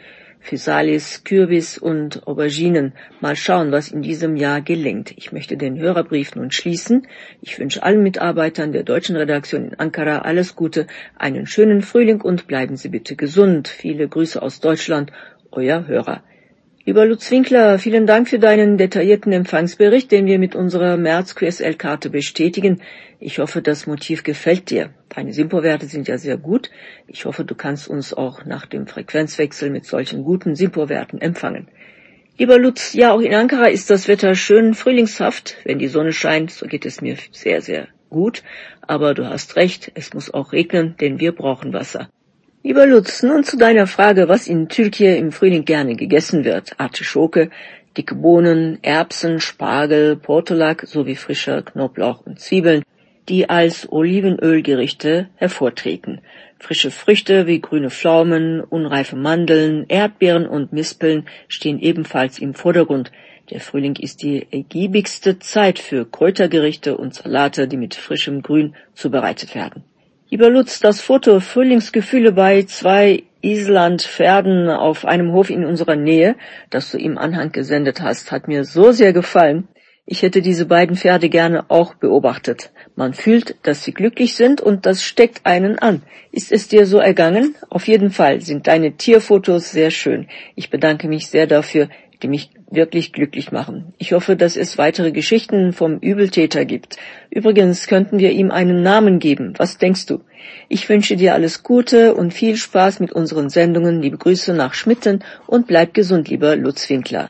Physalis, Kürbis und Auberginen. Mal schauen, was in diesem Jahr gelingt. Ich möchte den Hörerbrief nun schließen. Ich wünsche allen Mitarbeitern der deutschen Redaktion in Ankara alles Gute, einen schönen Frühling und bleiben Sie bitte gesund. Viele Grüße aus Deutschland, euer Hörer. Lieber Lutz Winkler, vielen Dank für deinen detaillierten Empfangsbericht, den wir mit unserer März-Q S L-Karte bestätigen. Ich hoffe, das Motiv gefällt dir. Deine Simpo-Werte sind ja sehr gut. Ich hoffe, du kannst uns auch nach dem Frequenzwechsel mit solchen guten Simpo-Werten empfangen. Lieber Lutz, ja, auch in Ankara ist das Wetter schön frühlingshaft. Wenn die Sonne scheint, so geht es mir sehr, sehr gut. Aber du hast recht, es muss auch regnen, denn wir brauchen Wasser. Lieber Lutz, nun zu deiner Frage, was in Türkei im Frühling gerne gegessen wird. Artischoke, dicke Bohnen, Erbsen, Spargel, Portulak sowie frischer Knoblauch und Zwiebeln, die als Olivenölgerichte hervortreten. Frische Früchte wie grüne Pflaumen, unreife Mandeln, Erdbeeren und Mispeln stehen ebenfalls im Vordergrund. Der Frühling ist die ergiebigste Zeit für Kräutergerichte und Salate, die mit frischem Grün zubereitet werden. Lieber Lutz, das Foto Frühlingsgefühle bei zwei Island-Pferden auf einem Hof in unserer Nähe, das du im Anhang gesendet hast, hat mir so sehr gefallen. Ich hätte diese beiden Pferde gerne auch beobachtet. Man fühlt, dass sie glücklich sind und das steckt einen an. Ist es dir so ergangen? Auf jeden Fall sind deine Tierfotos sehr schön. Ich bedanke mich sehr dafür, die mich wirklich glücklich machen. Ich hoffe, dass es weitere Geschichten vom Übeltäter gibt. Übrigens könnten wir ihm einen Namen geben. Was denkst du? Ich wünsche dir alles Gute und viel Spaß mit unseren Sendungen. Liebe Grüße nach Schmitten und bleib gesund, lieber Lutz Winkler.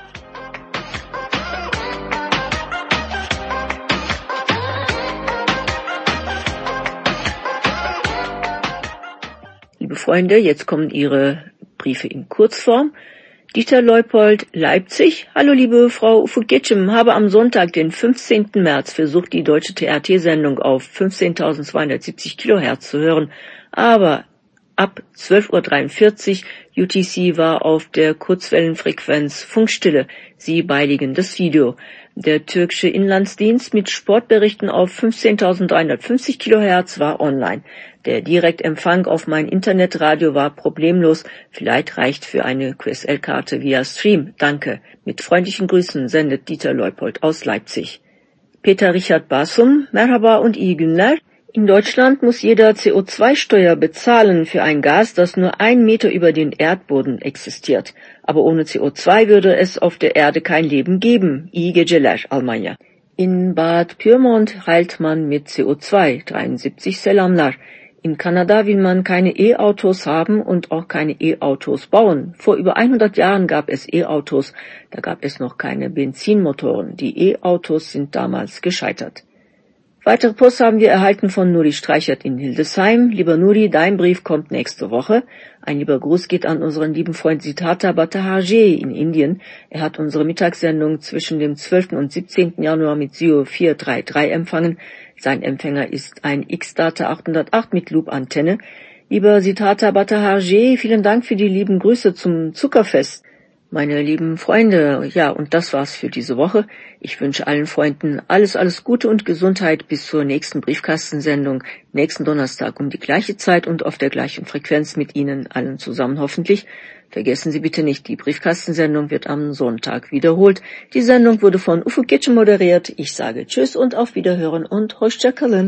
Liebe Freunde, jetzt kommen Ihre Briefe in Kurzform. Dieter Leupold, Leipzig. Hallo liebe Frau Ufuketschem, habe am Sonntag, den fünfzehnten März, versucht, die deutsche T R T-Sendung auf fünfzehntausendzweihundertsiebzig Kilohertz zu hören, aber ab zwölf Uhr dreiundvierzig U T C war auf der Kurzwellenfrequenz Funkstille. Sie beiligen das Video. Der türkische Inlandsdienst mit Sportberichten auf fünfzehntausenddreihundertfünfzig Kilohertz war online. Der Direktempfang auf mein Internetradio war problemlos. Vielleicht reicht für eine Q S L-Karte via Stream. Danke. Mit freundlichen Grüßen sendet Dieter Leupold aus Leipzig. Peter Richard Basum, Merhaba und iyi günler. In Deutschland muss jeder C O zwei Steuer bezahlen für ein Gas, das nur ein Meter über den Erdboden existiert. Aber ohne C O zwei würde es auf der Erde kein Leben geben. İyi geceler, Almanya. In Bad Pyrmont heilt man mit C O zwei. dreiundsiebzig Selamlar. In Kanada will man keine E-Autos haben und auch keine E-Autos bauen. Vor über hundert Jahren gab es E-Autos, da gab es noch keine Benzinmotoren. Die E-Autos sind damals gescheitert. Weitere Post haben wir erhalten von Nuri Streichert in Hildesheim. Lieber Nuri, dein Brief kommt nächste Woche. Ein lieber Gruß geht an unseren lieben Freund Siddhartha Bhattacharjee in Indien. Er hat unsere Mittagssendung zwischen dem zwölften und siebzehnten Januar mit Sio vier drei drei empfangen. Sein Empfänger ist ein X-Data achthundertacht mit Loop-Antenne. Lieber Siddhartha Bhattacharjee, vielen Dank für die lieben Grüße zum Zuckerfest. Meine lieben Freunde, ja, und das war's für diese Woche. Ich wünsche allen Freunden alles, alles Gute und Gesundheit bis zur nächsten Briefkastensendung, nächsten Donnerstag um die gleiche Zeit und auf der gleichen Frequenz mit Ihnen allen zusammen hoffentlich. Vergessen Sie bitte nicht, die Briefkastensendung wird am Sonntag wiederholt. Die Sendung wurde von Ufuketschem moderiert. Ich sage Tschüss und auf Wiederhören und Hoşça kalın.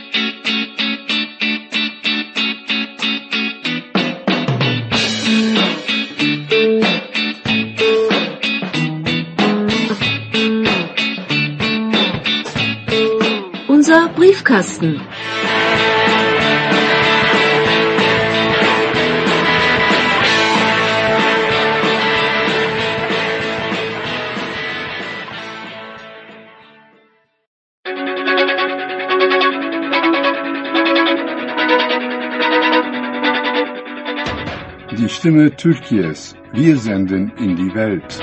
Unser Briefkasten. Die Stimme Türkiye's. Wir senden in die Welt.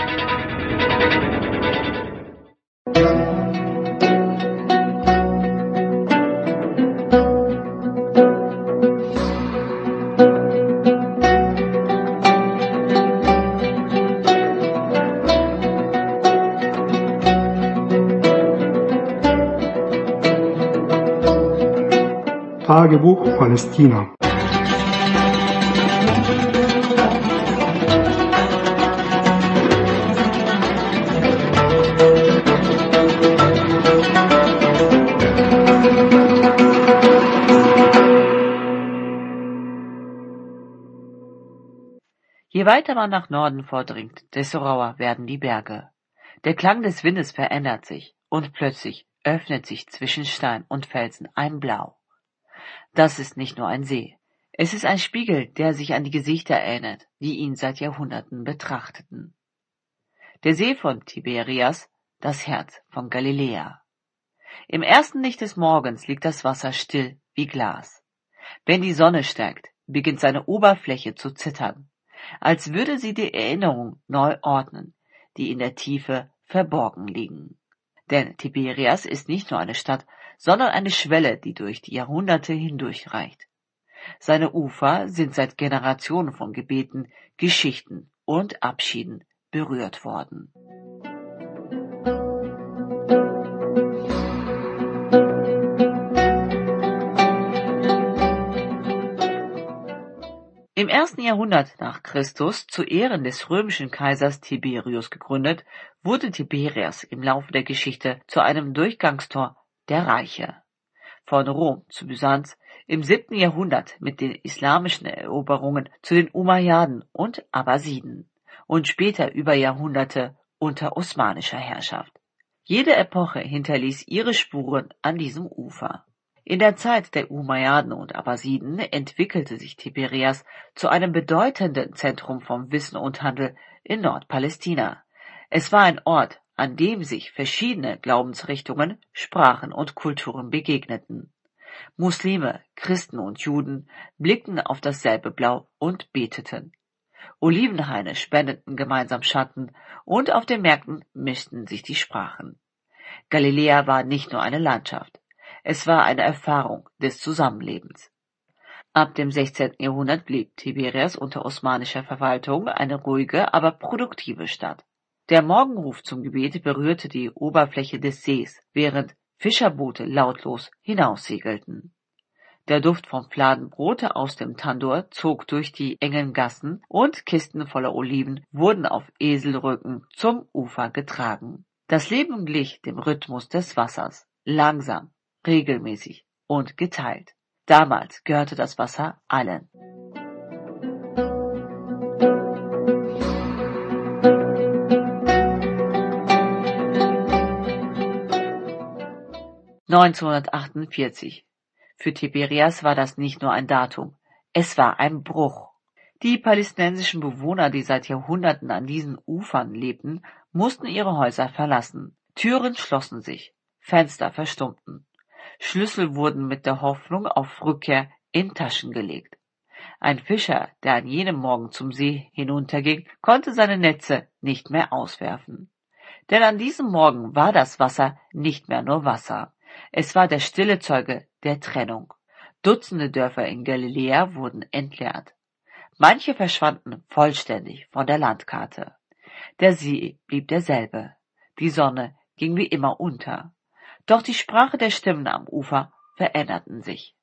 Tagebuch Palästina. Je weiter man nach Norden vordringt, desto rauer werden die Berge. Der Klang des Windes verändert sich, und plötzlich öffnet sich zwischen Stein und Felsen ein Blau. Das ist nicht nur ein See. Es ist ein Spiegel, der sich an die Gesichter erinnert, die ihn seit Jahrhunderten betrachteten. Der See von Tiberias, das Herz von Galiläa. Im ersten Licht des Morgens liegt das Wasser still wie Glas. Wenn die Sonne steigt, beginnt seine Oberfläche zu zittern, als würde sie die Erinnerung neu ordnen, die in der Tiefe verborgen liegen. Denn Tiberias ist nicht nur eine Stadt, sondern eine Schwelle, die durch die Jahrhunderte hindurchreicht. Seine Ufer sind seit Generationen von Gebeten, Geschichten und Abschieden berührt worden. Im ersten Jahrhundert nach Christus, zu Ehren des römischen Kaisers Tiberius gegründet, wurde Tiberias im Laufe der Geschichte zu einem Durchgangstor der Reiche. Von Rom zu Byzanz, im siebten Jahrhundert mit den islamischen Eroberungen zu den Umayyaden und Abbasiden und später über Jahrhunderte unter osmanischer Herrschaft. Jede Epoche hinterließ ihre Spuren an diesem Ufer. In der Zeit der Umayyaden und Abbasiden entwickelte sich Tiberias zu einem bedeutenden Zentrum von Wissen und Handel in Nordpalästina. Es war ein Ort, an dem sich verschiedene Glaubensrichtungen, Sprachen und Kulturen begegneten. Muslime, Christen und Juden blickten auf dasselbe Blau und beteten. Olivenhaine spendeten gemeinsam Schatten und auf den Märkten mischten sich die Sprachen. Galiläa war nicht nur eine Landschaft. Es war eine Erfahrung des Zusammenlebens. Ab dem sechzehnten Jahrhundert blieb Tiberias unter osmanischer Verwaltung eine ruhige, aber produktive Stadt. Der Morgenruf zum Gebet berührte die Oberfläche des Sees, während Fischerboote lautlos hinaussegelten. Der Duft von Fladenbrote aus dem Tandur zog durch die engen Gassen und Kisten voller Oliven wurden auf Eselrücken zum Ufer getragen. Das Leben glich dem Rhythmus des Wassers, langsam, regelmäßig und geteilt. Damals gehörte das Wasser allen. neunzehnhundertachtundvierzig. Für Tiberias war das nicht nur ein Datum, es war ein Bruch. Die palästinensischen Bewohner, die seit Jahrhunderten an diesen Ufern lebten, mussten ihre Häuser verlassen. Türen schlossen sich, Fenster verstummten. Schlüssel wurden mit der Hoffnung auf Rückkehr in Taschen gelegt. Ein Fischer, der an jenem Morgen zum See hinunterging, konnte seine Netze nicht mehr auswerfen. Denn an diesem Morgen war das Wasser nicht mehr nur Wasser. Es war der stille Zeuge der Trennung. Dutzende Dörfer in Galiläa wurden entleert. Manche verschwanden vollständig von der Landkarte. Der See blieb derselbe. Die Sonne ging wie immer unter. Doch die Sprache der Stimmen am Ufer veränderten sich.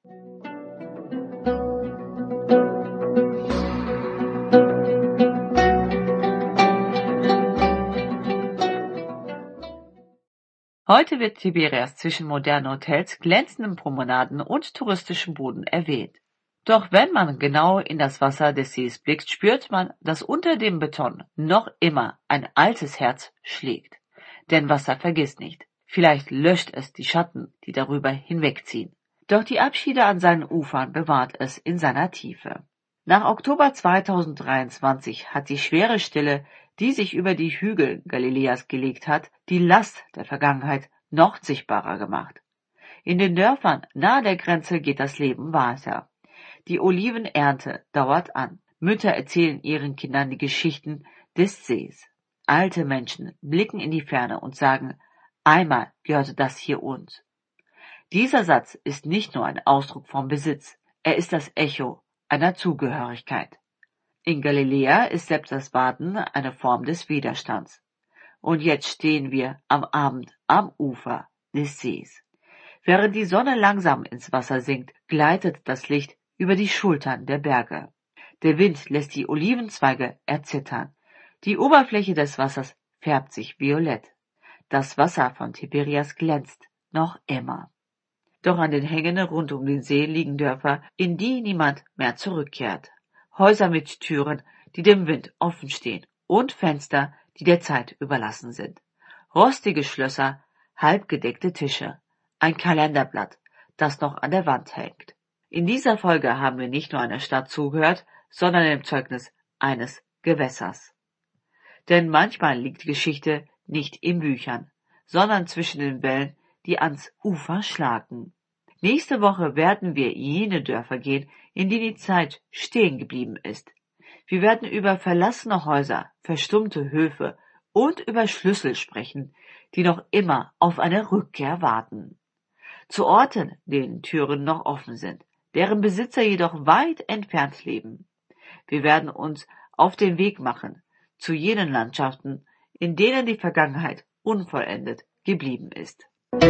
Heute wird Tiberias zwischen modernen Hotels, glänzenden Promenaden und touristischem Boden erwähnt. Doch wenn man genau in das Wasser des Sees blickt, spürt man, dass unter dem Beton noch immer ein altes Herz schlägt. Denn Wasser vergisst nicht. Vielleicht löscht es die Schatten, die darüber hinwegziehen. Doch die Abschiede an seinen Ufern bewahrt es in seiner Tiefe. Nach Oktober zweitausenddreiundzwanzig hat die schwere Stille, die sich über die Hügel Galiläas gelegt hat, die Last der Vergangenheit noch sichtbarer gemacht. In den Dörfern nahe der Grenze geht das Leben weiter. Die Olivenernte dauert an. Mütter erzählen ihren Kindern die Geschichten des Sees. Alte Menschen blicken in die Ferne und sagen, einmal gehörte das hier uns. Dieser Satz ist nicht nur ein Ausdruck von Besitz, er ist das Echo einer Zugehörigkeit. In Galiläa ist selbst das Baden eine Form des Widerstands. Und jetzt stehen wir am Abend am Ufer des Sees. Während die Sonne langsam ins Wasser sinkt, gleitet das Licht über die Schultern der Berge. Der Wind lässt die Olivenzweige erzittern. Die Oberfläche des Wassers färbt sich violett. Das Wasser von Tiberias glänzt noch immer. Doch an den Hängen rund um den See liegen Dörfer, in die niemand mehr zurückkehrt. Häuser mit Türen, die dem Wind offen stehen, und Fenster, die der Zeit überlassen sind. Rostige Schlösser, halbgedeckte Tische, ein Kalenderblatt, das noch an der Wand hängt. In dieser Folge haben wir nicht nur einer Stadt zugehört, sondern dem Zeugnis eines Gewässers. Denn manchmal liegt Geschichte nicht in Büchern, sondern zwischen den Wellen, die ans Ufer schlagen. Nächste Woche werden wir in jene Dörfer gehen, in denen die Zeit stehen geblieben ist. Wir werden über verlassene Häuser, verstummte Höfe und über Schlüssel sprechen, die noch immer auf eine Rückkehr warten. Zu Orten, denen Türen noch offen sind, deren Besitzer jedoch weit entfernt leben. Wir werden uns auf den Weg machen zu jenen Landschaften, in denen die Vergangenheit unvollendet geblieben ist.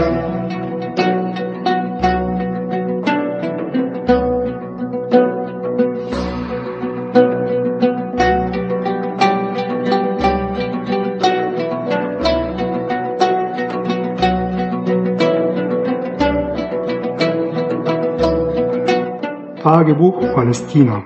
Tagebuch Palästina.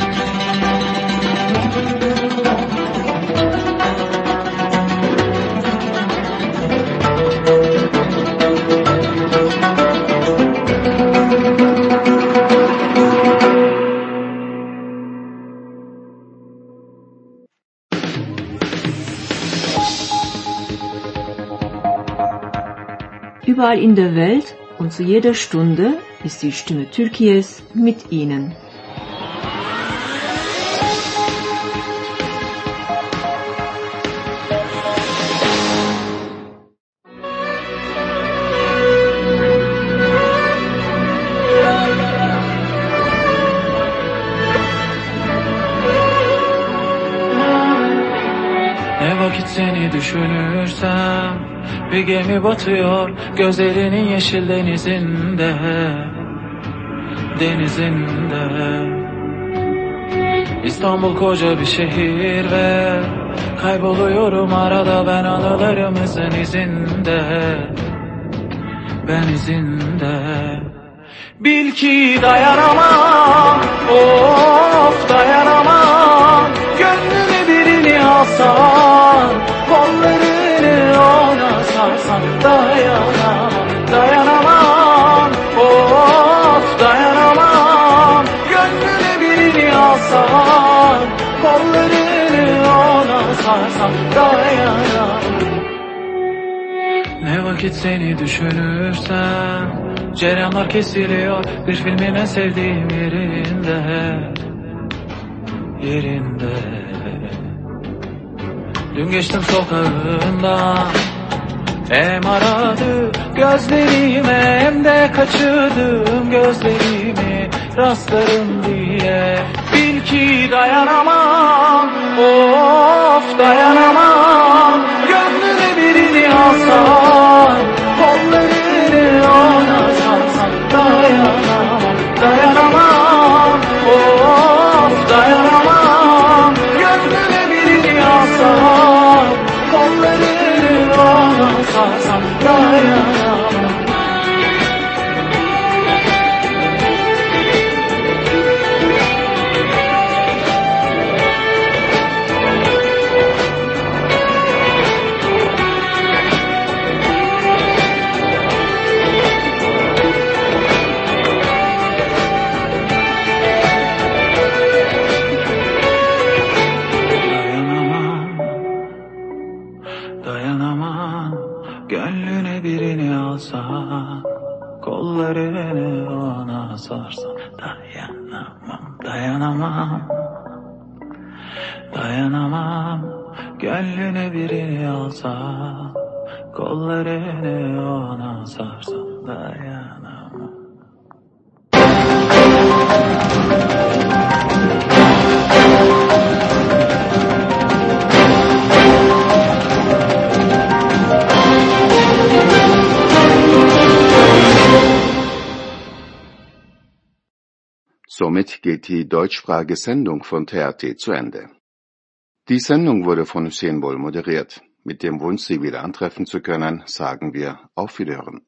Überall in der Welt und zu jeder Stunde ist die Stimme Türkiye's mit Ihnen. Ne vakit seni düşünürsem bir gemi batıyor gözlerinin yeşil denizinde, denizinde. İstanbul koca bir şehir ve kayboluyorum arada ben anılarımızın izinde, ben izinde. Bil ki dayanamam, of dayanamam, gönlüne birini alsan, kollarını ona sarsan, dayanamam, dayanamam, of dayanamam, gönlüne birini alsan, kollarını ona sarsan, dayanamam. Ne vakit seni düşünürsem cereyanlar kesiliyor bir filmin en sevdiğim yerinde, yerinde. Dün geçtim sokağından, hem aradı gözlerime hem de kaçırdım gözlerimi rastlarım diye. Bil ki dayanamam, of dayanamam, gönlüne birini alsan, kollarını ona sarsan, dayanamam, dayanamam, of dayanamam, gönlüne birini alsan, kollarını ona sarsan, dayanamam. Gönlüne birini alsan, kollarını ona sarsan, dayanamam, dayanamam, dayanamam. Gönlüne birini alsan, kollarını ona sarsan, dayanamam. Somit geht die deutschsprachige Sendung von T R T zu Ende. Die Sendung wurde von Hüseyin Bol moderiert. Mit dem Wunsch, Sie wieder antreffen zu können, sagen wir auf Wiederhören.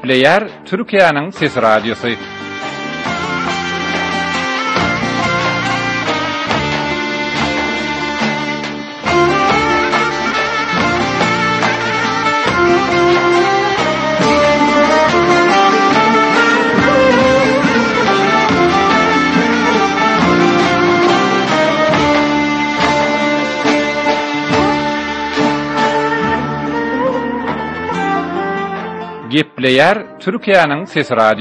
Gepleyer Türkiye'nin Ses Radyosu. Gepleyer Türkiye'nin Ses Radyosu.